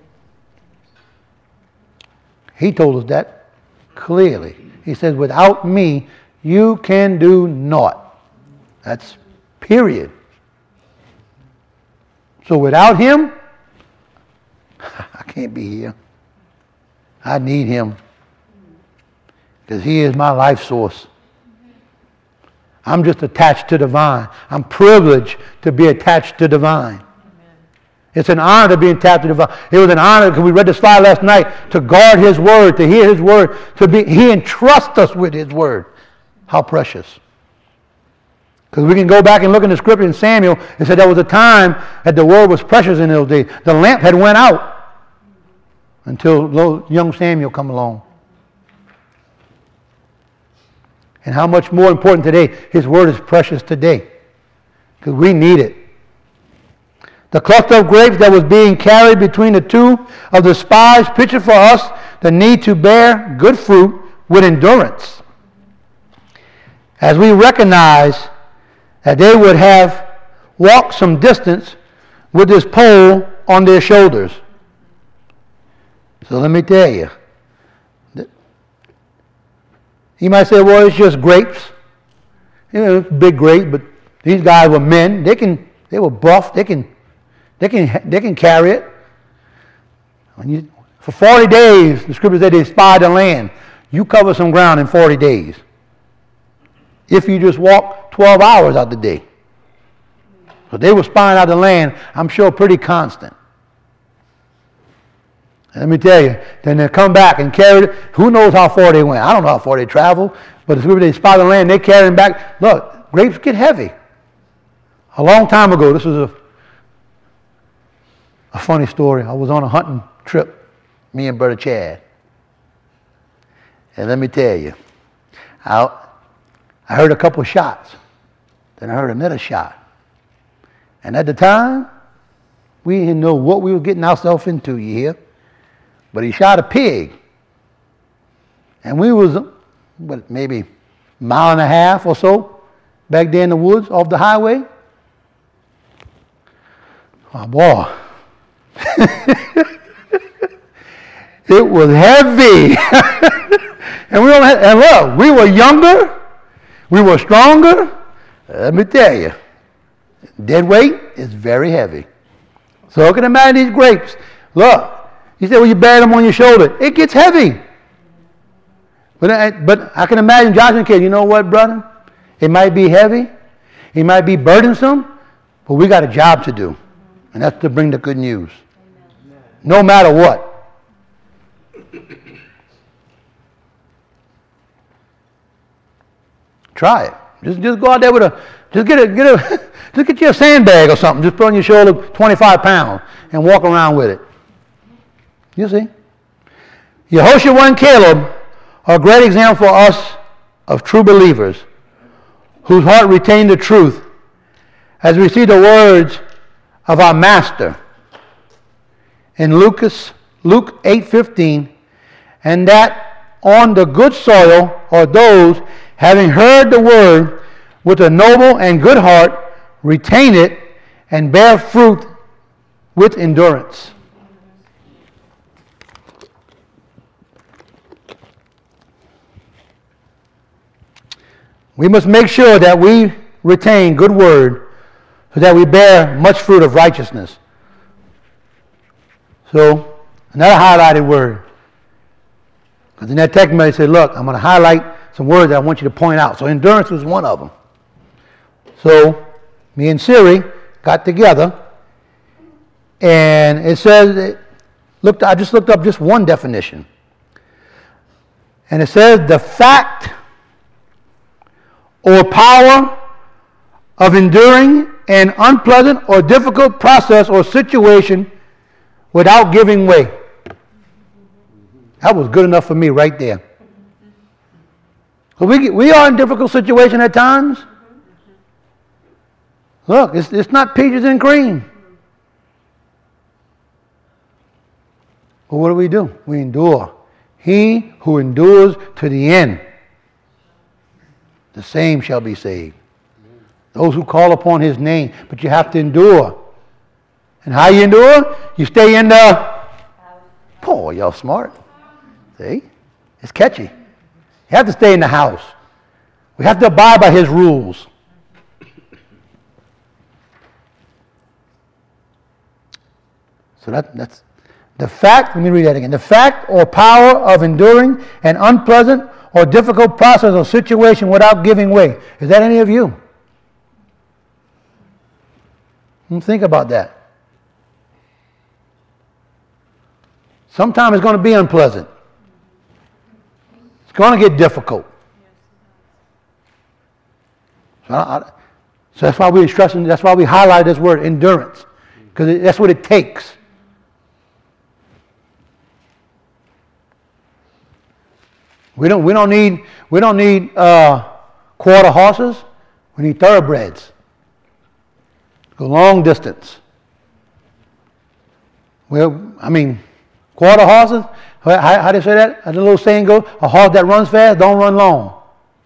He told us that clearly. He says, without me, you can do naught. That's period. So without him, I can't be here. I need him. Because he is my life source. I'm just attached to the vine. I'm privileged to be attached to the vine. It's an honor to be attached to the vine. It was an honor, because we read the slide last night, to guard his word, to hear his word, he entrusts us with his word. How precious. Because we can go back and look in the scripture in Samuel and say there was a time that the word was precious in those days. The lamp had went out until young Samuel come along. And how much more important today, His Word is precious today. Because we need it. The cluster of grapes that was being carried between the two of the spies pictured for us the need to bear good fruit with endurance. As we recognize that they would have walked some distance with this pole on their shoulders. So let me tell you. You might say, well, it's just grapes. You know, it's big grape, but these guys were men. They were buff. They can carry it. For 40 days, the scripture said they spied the land. You cover some ground in 40 days. If you just walk 12 hours out the day. So they were spying out the land, I'm sure, pretty constant. And let me tell you, then they come back and carry it. Who knows how far they went? I don't know how far they traveled, but the scripture, they spy the land, they carry them back. Look, grapes get heavy. A long time ago, this was a funny story. I was on a hunting trip, me and Brother Chad. And let me tell you, I heard a couple of shots. Then I heard another shot. And at the time, we didn't know what we were getting ourselves into, you hear? But he shot a pig. And we was, maybe a mile and a half or so back there in the woods off the highway. Oh, boy. It was heavy. and look, we were younger. We were stronger. Let me tell you, dead weight is very heavy. So I can imagine these grapes. Look, you say, well, you bear them on your shoulder. It gets heavy. But I can imagine Joshua and Caleb, you know what, brother? It might be heavy. It might be burdensome. But we got a job to do. And that's to bring the good news. No matter what. Try it. Just go out there with just get you a sandbag or something. Just put on your shoulder 25 pounds and walk around with it. You see? Yehoshua and Caleb are a great example for us of true believers whose heart retained the truth as we see the words of our Master in Luke 8:15, and that on the good soil are those having heard the word with a noble and good heart, retain it and bear fruit with endurance. We must make sure that we retain good word so that we bear much fruit of righteousness. So, another highlighted word. Because in that text message, say, look, I'm going to highlight some words that I want you to point out. So endurance was one of them. So me and Siri got together, and it says, I just looked up just one definition. And it says the fact or power of enduring an unpleasant or difficult process or situation without giving way. That was good enough for me right there. We are in difficult situations at times. Look, it's not peaches and cream. But what do? We endure. He who endures to the end, the same shall be saved. Those who call upon his name. But you have to endure. And how you endure? You stay in the... Oh, y'all smart. See? It's catchy. You have to stay in the house. We have to abide by his rules. So that's the fact, let me read that again. The fact or power of enduring an unpleasant or difficult process or situation without giving way. Is that any of you? Think about that. Sometimes it's going to be unpleasant. It's going to get difficult. So that's why we're stressing, that's why we highlight this word, endurance. Because that's what it takes. We don't need quarter horses. We need thoroughbreds. Go long distance. Well, I mean, quarter horses, how do you say that? The little saying goes, a horse that runs fast don't run long.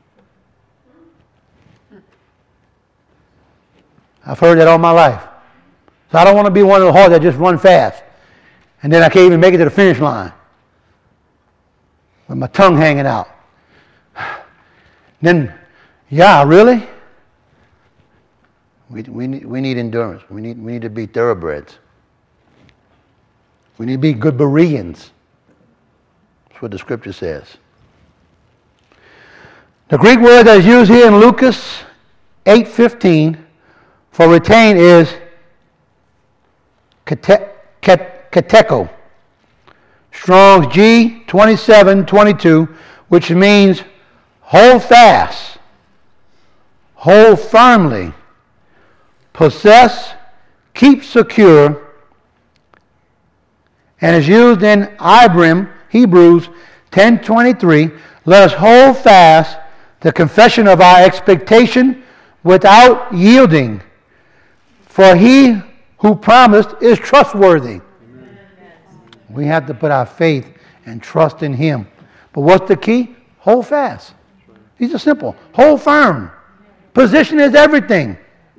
I've heard that all my life. So I don't want to be one of the horses that just run fast. And then I can't even make it to the finish line with my tongue hanging out. Then, yeah, really? We need endurance. We need to be thoroughbreds. We need to be good Bereans. That's what the scripture says. The Greek word that is used here in Lucas 8:15 for retain is kateko. Strong's G2722, which means hold fast, hold firmly, possess, keep secure, and is used in Ibrim, Hebrews 10:23. Let us hold fast the confession of our expectation without yielding, for he who promised is trustworthy. Amen. We have to put our faith and trust in him. But what's the key? Hold fast. These are simple. Hold firm. Position is everything.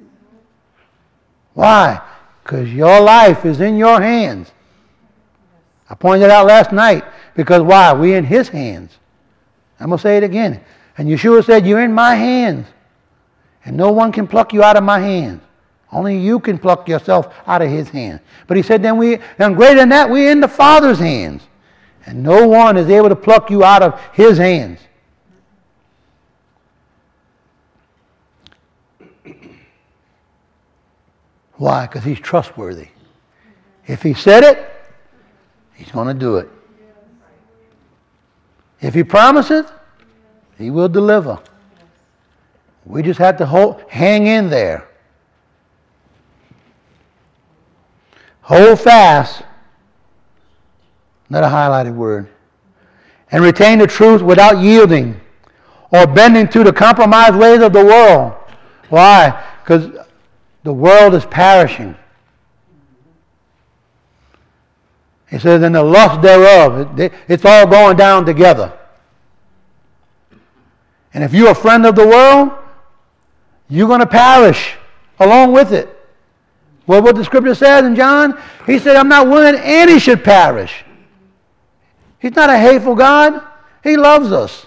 Why? Because your life is in your hands. I pointed it out last night. Because why? We're in his hands. I'm going to say it again. And Yeshua said, you're in my hands. And no one can pluck you out of my hands. Only you can pluck yourself out of his hand. But he said, then greater than that, we're in the Father's hands. And no one is able to pluck you out of his hands. Why? Because he's trustworthy. If he said it, he's going to do it. If he promises, he will deliver. We just have to hang in there. Hold fast, not a highlighted word, and retain the truth without yielding or bending to the compromised ways of the world. Why? Because the world is perishing. He says, in the lust thereof, it's all going down together. And if you're a friend of the world, you're going to perish along with it. Well, what the scripture says in John, he said, I'm not willing any should perish. He's not a hateful God. He loves us.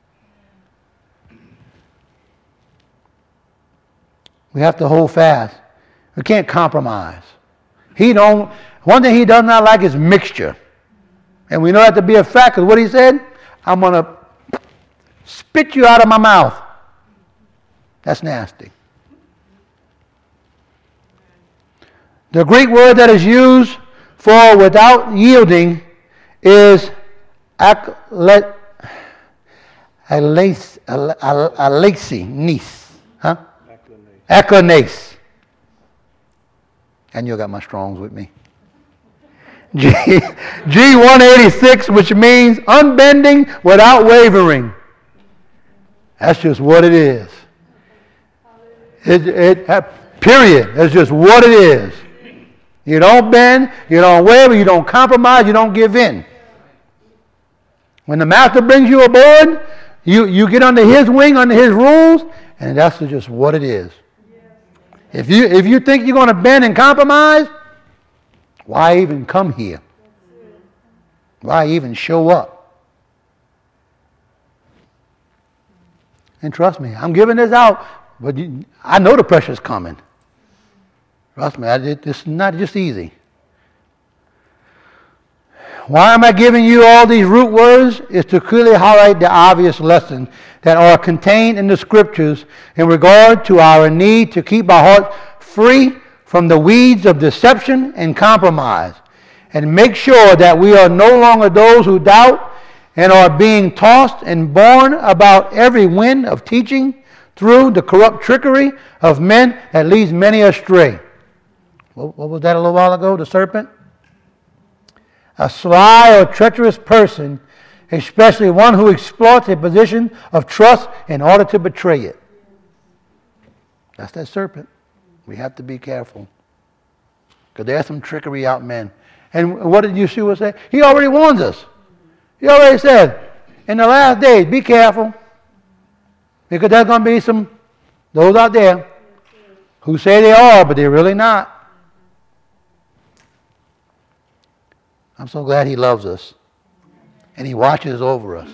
We have to hold fast. We can't compromise. One thing he does not like is mixture. And we know that to be a fact, because what he said, I'm going to spit you out of my mouth. That's nasty. The Greek word that is used for without yielding is alesis. Huh? Aklanase. And you got my Strongs with me. G186, which means unbending without wavering. That's just what it is. Period. That's just what it is. You don't bend, you don't waver, you don't compromise, you don't give in. When the master brings you aboard, you get under his wing, under his rules, and that's just what it is. If you think you're going to bend and compromise, why even come here? Why even show up? And trust me, I'm giving this out, but I know the pressure's coming. Trust me, it's not just easy. Why am I giving you all these root words? It's to clearly highlight the obvious lessons that are contained in the scriptures in regard to our need to keep our hearts free from the weeds of deception and compromise, and make sure that we are no longer those who doubt and are being tossed and borne about every wind of teaching through the corrupt trickery of men that leads many astray. What was that a little while ago? The serpent? A sly or treacherous person especially one who exploits a position of trust in order to betray it. That's that serpent. We have to be careful. Because there's some trickery out, men. And what did Yeshua say? He already warns us. He already said, in the last days, be careful. Because there's going to be those out there who say they are, but they're really not. I'm so glad he loves us. And he watches over us.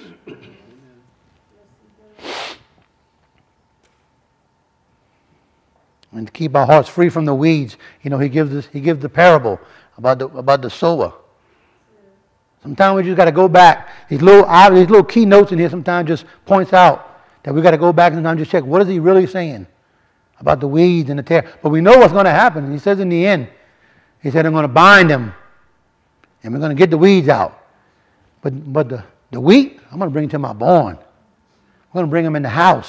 And to keep our hearts free from the weeds, he gives the parable about the sower. Sometimes we just got to go back. These little key notes in here sometimes just points out that we got to go back and sometimes just check, what is he really saying about the weeds and the tear? But we know what's going to happen. He says in the end, he said, I'm going to bind them and we're going to get the weeds out. But the wheat, I'm going to bring to my barn. I'm going to bring them in the house.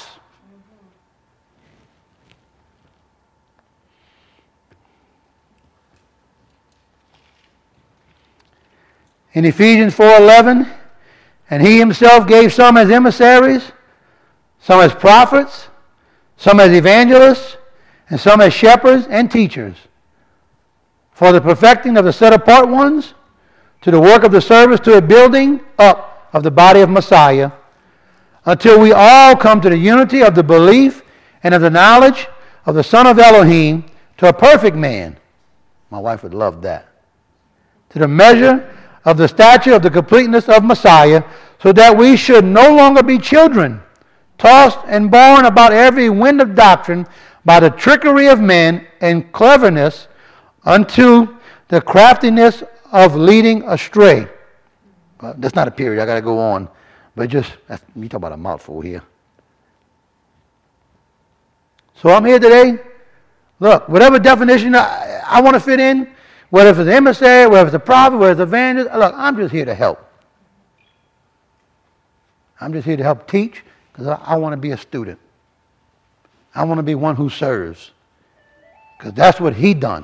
In Ephesians 4:11, and he himself gave some as emissaries, some as prophets, some as evangelists, and some as shepherds and teachers, for the perfecting of the set apart ones, to the work of the service, to a building up of the body of Messiah, until we all come to the unity of the belief and of the knowledge of the Son of Elohim, to a perfect man. My wife would love that. To the measure of the stature of the completeness of Messiah, so that we should no longer be children, tossed and borne about every wind of doctrine by the trickery of men and cleverness unto the craftiness of leading astray. That's not a period. I got to go on. But you talk about a mouthful here. So I'm here today. Look, whatever definition I want to fit in, whether it's an emissary, whether it's a prophet, whether it's an evangelist, look, I'm just here to help. I'm just here to help teach because I want to be a student. I want to be one who serves because that's what he done.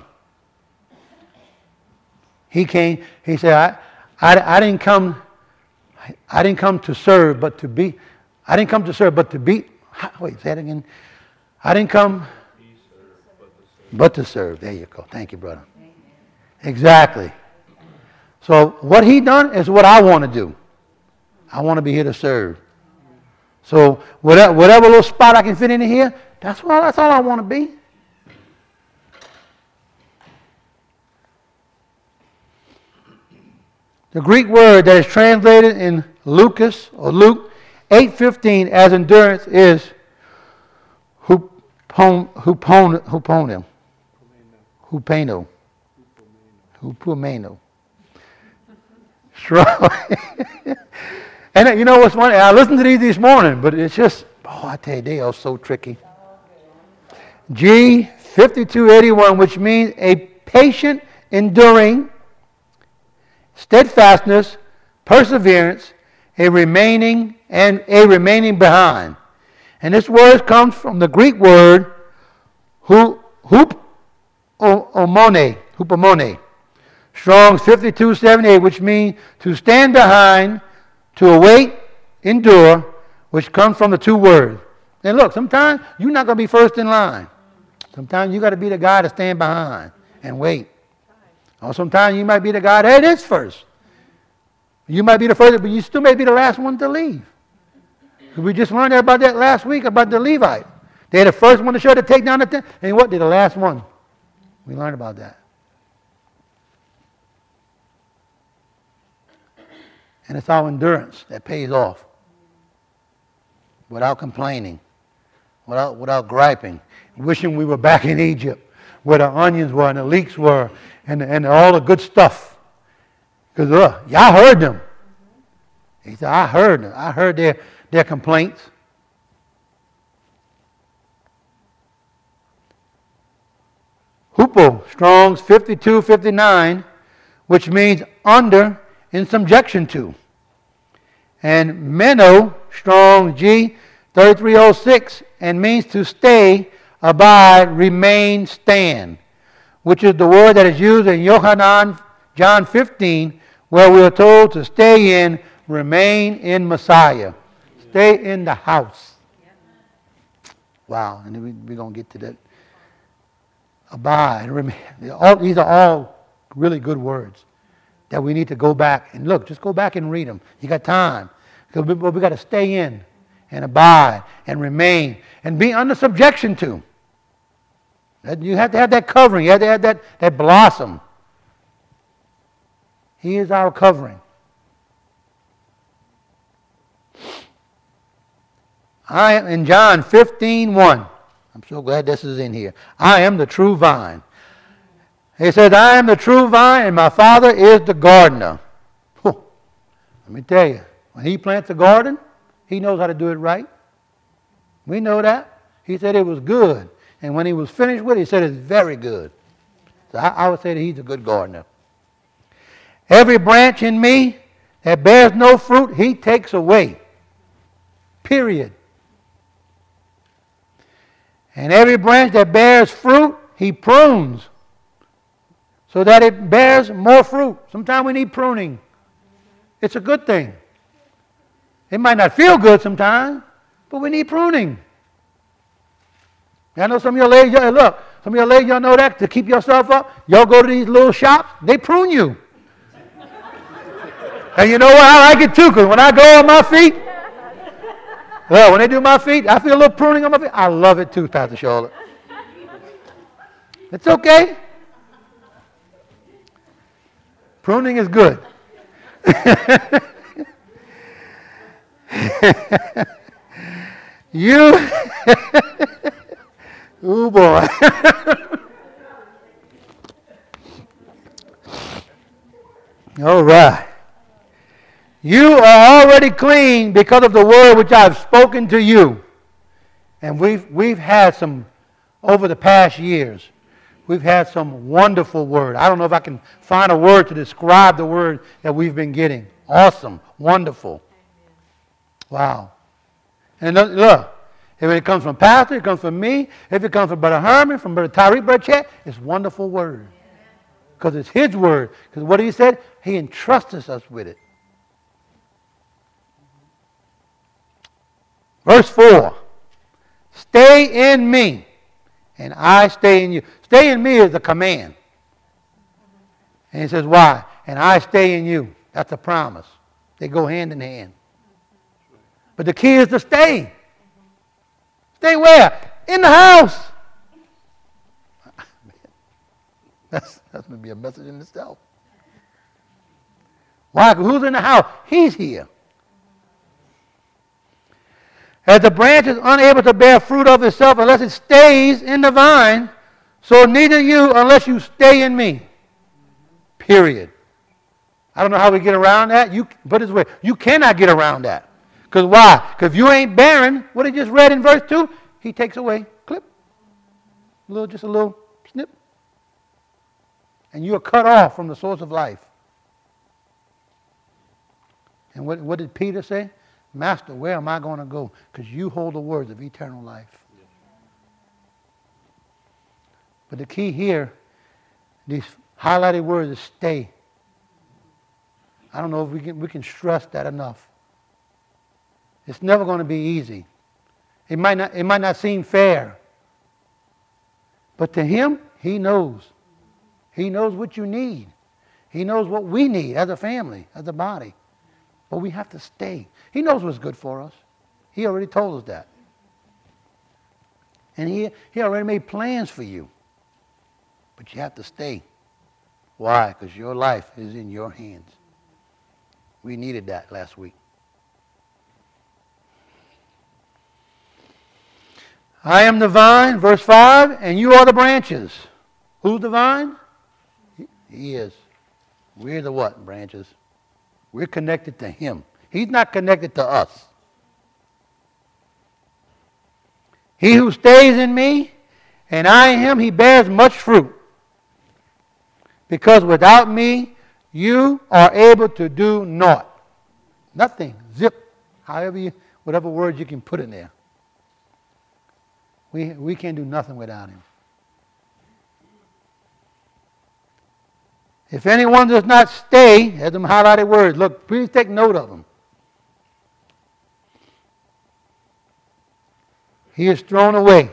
He came, he said, I didn't come to serve, but to be. I didn't come to serve, but to be. Wait, say that again. I didn't come but to serve. There you go. Thank you, brother. Exactly. So what he done is what I want to do. I want to be here to serve. So whatever little spot I can fit in here, that's all I want to be. The Greek word that is translated in Luke 8:15 as endurance is hupomeno. Strong. And you know what's funny? I listened to these this morning, but it's just, I tell you, they are so tricky. G5281, which means a patient enduring, steadfastness, perseverance, a remaining behind. And this word comes from the Greek word hupomone. Strong's 5278, which means to stand behind, to await, endure, which comes from the two words. And look, sometimes you're not going to be first in line. Sometimes you got to be the guy to stand behind and wait. Or sometimes you might be the guy that is first. You might be the first, but you still may be the last one to leave. We just learned about that last week about the Levite. They're the first one to show to take down the tent. And what? They're the last one. We learned about that. And it's our endurance that pays off. Without complaining. Without griping. Wishing we were back in Egypt. Where the onions were and the leeks were. And all the good stuff. Because y'all heard them. He said, I heard them. I heard their complaints. Hupo, Strong's 5259, which means under, in subjection to. And Meno, Strong G 3306, and means to stay, abide, remain, stand, which is the word that is used in John 15, where we are told to stay in, Remain in Messiah. Stay in the house. Wow. And then we're going to get to that. Abide. Remain. These are all really good words that we need to go back and look. Just go back and read them. You got time. But we got to stay in and abide and remain and be under subjection to. You have to have that covering. You have to have that blossom. He is our covering. I am in John 15:1. I'm so glad this is in here. I am the true vine. He says, I am the true vine and my Father is the gardener. Let me tell you, when he plants a garden, he knows how to do it right. We know that. He said it was good. And when he was finished with it, he said it's very good. So I would say that he's a good gardener. Every branch in me that bears no fruit, he takes away. Period. And every branch that bears fruit, he prunes so that it bears more fruit. Sometimes we need pruning. It's a good thing. It might not feel good sometimes, but we need pruning. I know some of your ladies, look, some of your ladies, y'all know that, to keep yourself up, y'all go to these little shops, they prune you. And you know what, I like it too, because when I go on my feet, well, when they do my feet, I feel a little pruning on my feet. I love it too, Pastor Charlotte. It's okay. Pruning is good. You, oh boy. All right. You are already clean because of the word which I have spoken to you. And we've had some, over the past years, we've had some wonderful word. I don't know if I can find a word to describe the word that we've been getting. Awesome. Wonderful. Wow. And look, if it comes from Pastor, it comes from me. If it comes from Brother Herman, from Brother Tyreek, Brother Chet, it's wonderful word. Because it's his word. Because what he said, he entrusts us with it. Verse 4. Stay in me, and I stay in you. Stay in me is a command. And he says, why? And I stay in you. That's a promise. They go hand in hand. But the key is to stay. Stay where? In the house. That's going to be a message in itself. Why? Who's in the house? He's here. As the branch is unable to bear fruit of itself unless it stays in the vine, so neither you unless you stay in me. Period. I don't know how we get around that. Put it this way, you cannot get around that. Because why? Because if you ain't bearing what he just read in verse 2, he takes away, clip, just a little snip. And you are cut off from the source of life. And what did Peter say? Master, where am I going to go? Because you hold the words of eternal life. But the key here, these highlighted words is stay. I don't know if we can stress that enough. It's never going to be easy. It might not seem fair. But to him, he knows. He knows what you need. He knows what we need as a family, as a body. But we have to stay. He knows what's good for us. He already told us that. And he already made plans for you. But you have to stay. Why? Because your life is in your hands. We needed that last week. I am the vine, verse 5, and you are the branches. Who's the vine? He is. We're the what? Branches. We're connected to him. He's not connected to us. He who stays in me and I in him, he bears much fruit. Because without me, you are able to do naught. Nothing. Zip. Whatever words you can put in there. We can't do nothing without him. If anyone does not stay, as them highlighted words, look, please take note of them. He is thrown away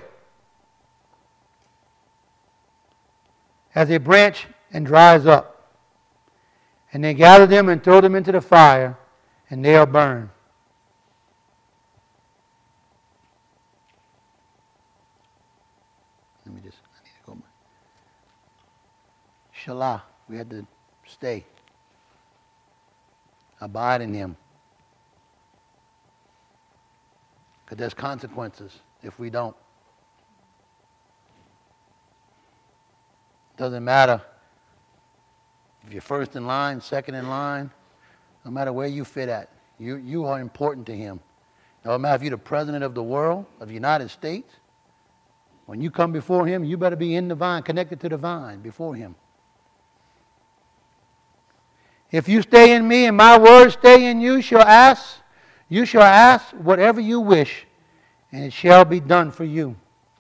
as a branch and dries up. And they gather them and throw them into the fire, and they are burned. I need to go. Shalah, we had to stay. Abide in him. Because there's consequences if we don't. Doesn't matter if you're first in line, second in line, no matter where you fit at, you are important to him. No matter if you're the president of the world, of the United States, when you come before him, you better be in the vine, connected to the vine before him. If you stay in me and my words stay in you, you shall ask whatever you wish, and it shall be done for you.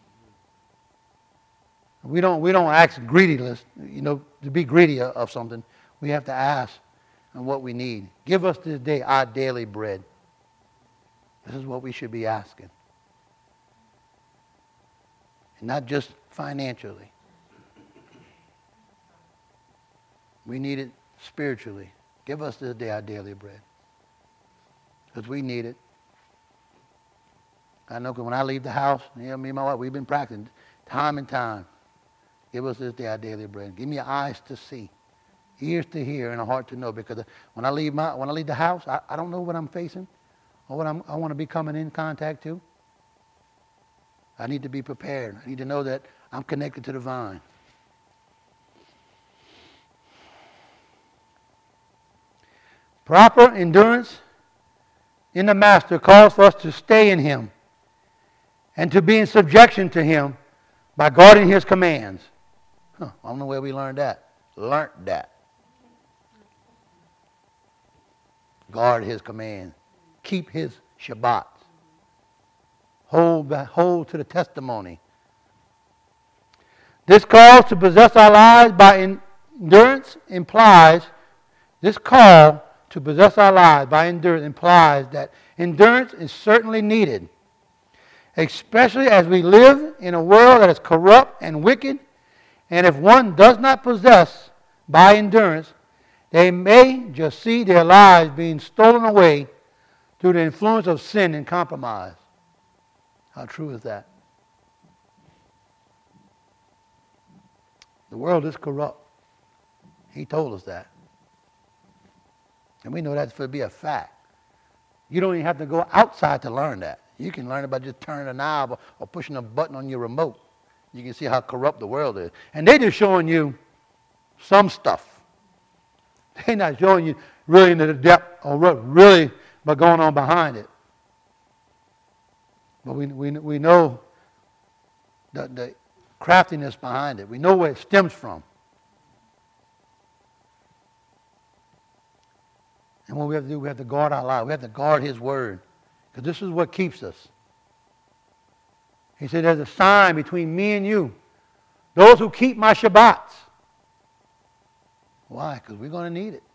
We don't ask greediness, to be greedy of something. We have to ask on what we need. Give us this day our daily bread. This is what we should be asking. And not just financially. We need it spiritually. Give us this day our daily bread. Because we need it. I know because when I leave the house, me and my wife, we've been practicing time and time. Give us this day our daily bread. Give me eyes to see, ears to hear, and a heart to know. Because when I leave the house, I don't know what I'm facing or what I want to be coming in contact to. I need to be prepared. I need to know that I'm connected to the vine. Proper endurance in the Master calls for us to stay in him and to be in subjection to him by guarding his commands. I don't know where we learned that. Learned that. Guard his commands. Keep his Shabbats. Hold to the testimony. This call to possess our lives by endurance implies that endurance is certainly needed, especially as we live in a world that is corrupt and wicked. And if one does not possess by endurance, they may just see their lives being stolen away through the influence of sin and compromise. How true is that? The world is corrupt. He told us that. And we know that to be a fact. You don't even have to go outside to learn that. You can learn it by just turning a knob or pushing a button on your remote. You can see how corrupt the world is. And they're just showing you some stuff. They're not showing you really into the depth or really what's going on behind it. But we know the craftiness behind it. We know where it stems from. And what we have to do, we have to guard our lives. We have to guard his word. Because this is what keeps us. He said there's a sign between me and you. Those who keep my Shabbats. Why? Because we're going to need it.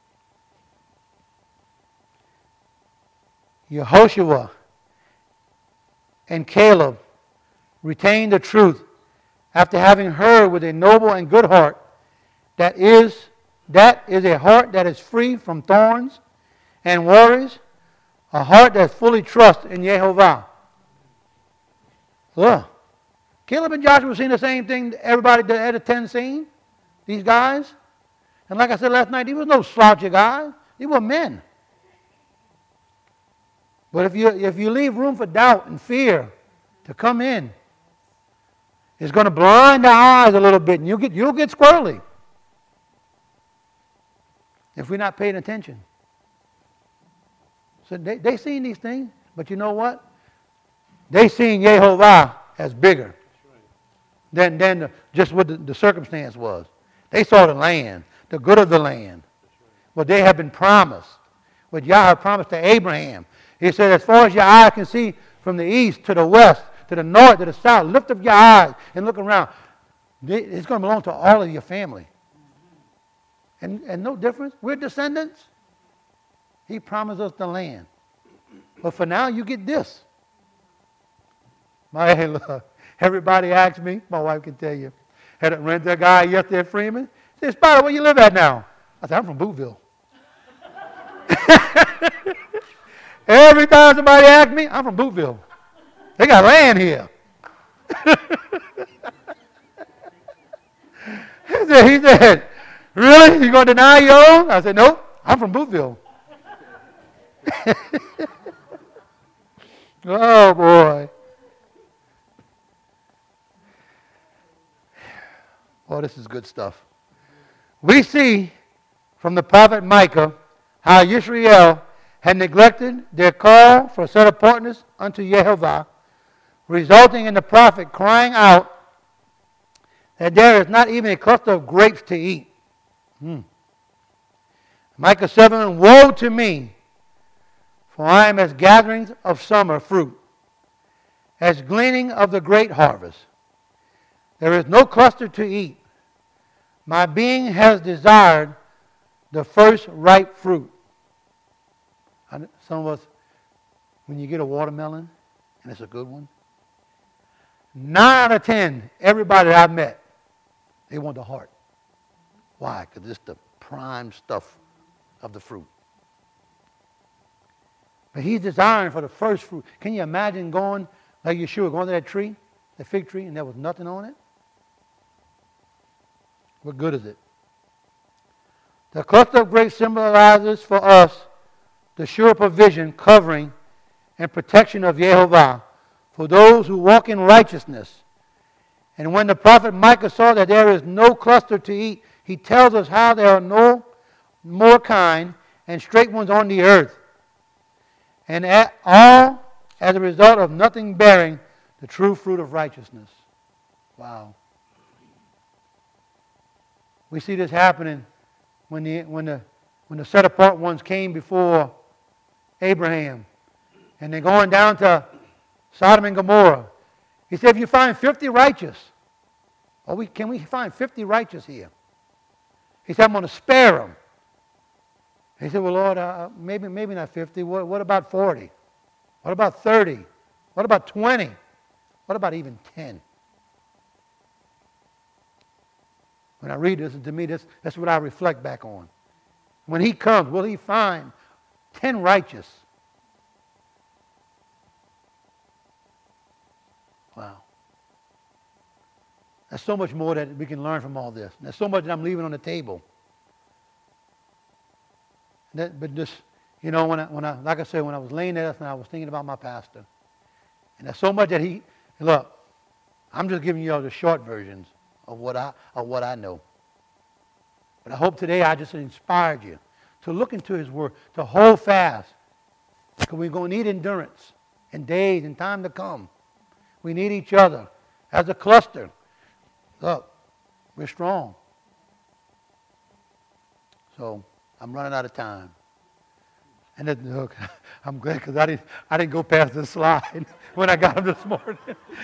Yehoshua and Caleb retained the truth after having heard with a noble and good heart that is a heart that is free from thorns and worries, a heart that fully trusts in Yehovah. Look, Caleb and Joshua seen the same thing everybody at the 10 seen, these guys. And like I said last night, these were no slouchy guys. They were men. But if you leave room for doubt and fear to come in, it's going to blind the eyes a little bit, and you'll get squirrely if we're not paying attention. So they seen these things, but you know what? They seen Yehovah as bigger than just what the circumstance was. They saw the land, the good of the land, what they had been promised, what Yahweh promised to Abraham. He said, as far as your eye can see from the east to the west, to the north, to the south, lift up your eyes and look around. It's going to belong to all of your family. And no difference. We're descendants. He promised us the land. But for now, you get this. Everybody asks me, my wife can tell you, had to rent that guy yesterday at Freeman. He said, Spider, where you live at now? I said, I'm from Bootville. Every time somebody asks me, I'm from Bootville. They got land here. He said, really? You going to deny your own? I said, no, I'm from Bootville. Oh, boy. Oh, this is good stuff. We see from the prophet Micah how Israel had neglected their call for set apartness unto Jehovah, resulting in the prophet crying out that there is not even a cluster of grapes to eat. Micah 7, woe to me, for I am as gatherings of summer fruit, as gleaning of the great harvest. There is no cluster to eat. My being has desired the first ripe fruit. Some of us, when you get a watermelon, and it's a good one, 9 out of 10, everybody that I've met, they want the heart. Why? Because it's the prime stuff of the fruit. But he's desiring for the first fruit. Can you imagine going, like Yeshua, going to that tree, the fig tree, and there was nothing on it? What good is it? The cluster of grapes symbolizes for us the sure provision, covering, and protection of Jehovah for those who walk in righteousness. And when the prophet Micah saw that there is no cluster to eat, he tells us how there are no more kind and straight ones on the earth. And all as a result of nothing bearing the true fruit of righteousness. Wow. We see this happening when the set apart ones came before Abraham. And they're going down to Sodom and Gomorrah. He said, if you find 50 righteous, can we find 50 righteous here? He said, I'm going to spare them. He said, well, Lord, maybe not 50. What about 40? What about 30? What about 20? What about even 10? When I read this, to me, that's what I reflect back on. When he comes, will he find 10 righteous? Wow. There's so much more that we can learn from all this. There's so much that I'm leaving on the table. But just, when I, like I said, when I was laying there, I was thinking about my pastor. And there's so much that look, I'm just giving you all the short versions of what I know. But I hope today I just inspired you to look into his word, to hold fast. Because we're going to need endurance in days and time to come. We need each other as a cluster. Look, we're strong. So I'm running out of time. And look, I'm glad because I didn't go past this slide when I got them this morning.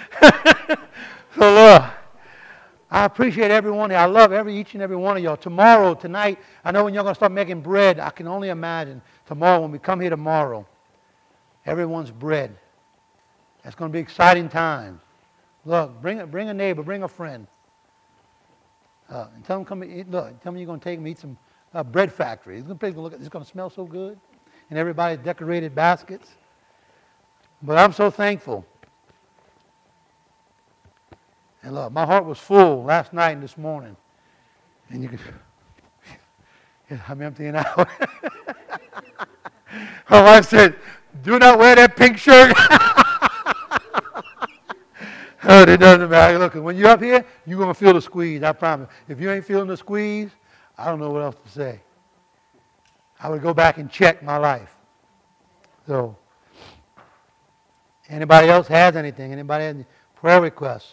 So look, I appreciate everyone. I love each and every one of y'all. Tomorrow, tonight, I know when you're going to start making bread, I can only imagine tomorrow when we come here tomorrow, everyone's bread. It's going to be exciting times. Look, bring a neighbor, bring a friend. And tell them come eat. Look, tell them you're going to take them eat some bread factory. It's going to smell so good. And everybody's decorated baskets. But I'm so thankful. And look, my heart was full last night and this morning. And you could, I'm emptying out. My wife said, do not wear that pink shirt. Oh, it doesn't matter. Look, when you're up here, you're going to feel the squeeze, I promise. If you ain't feeling the squeeze, I don't know what else to say. I would go back and check my life. So, anybody else has anything? Anybody has any prayer requests?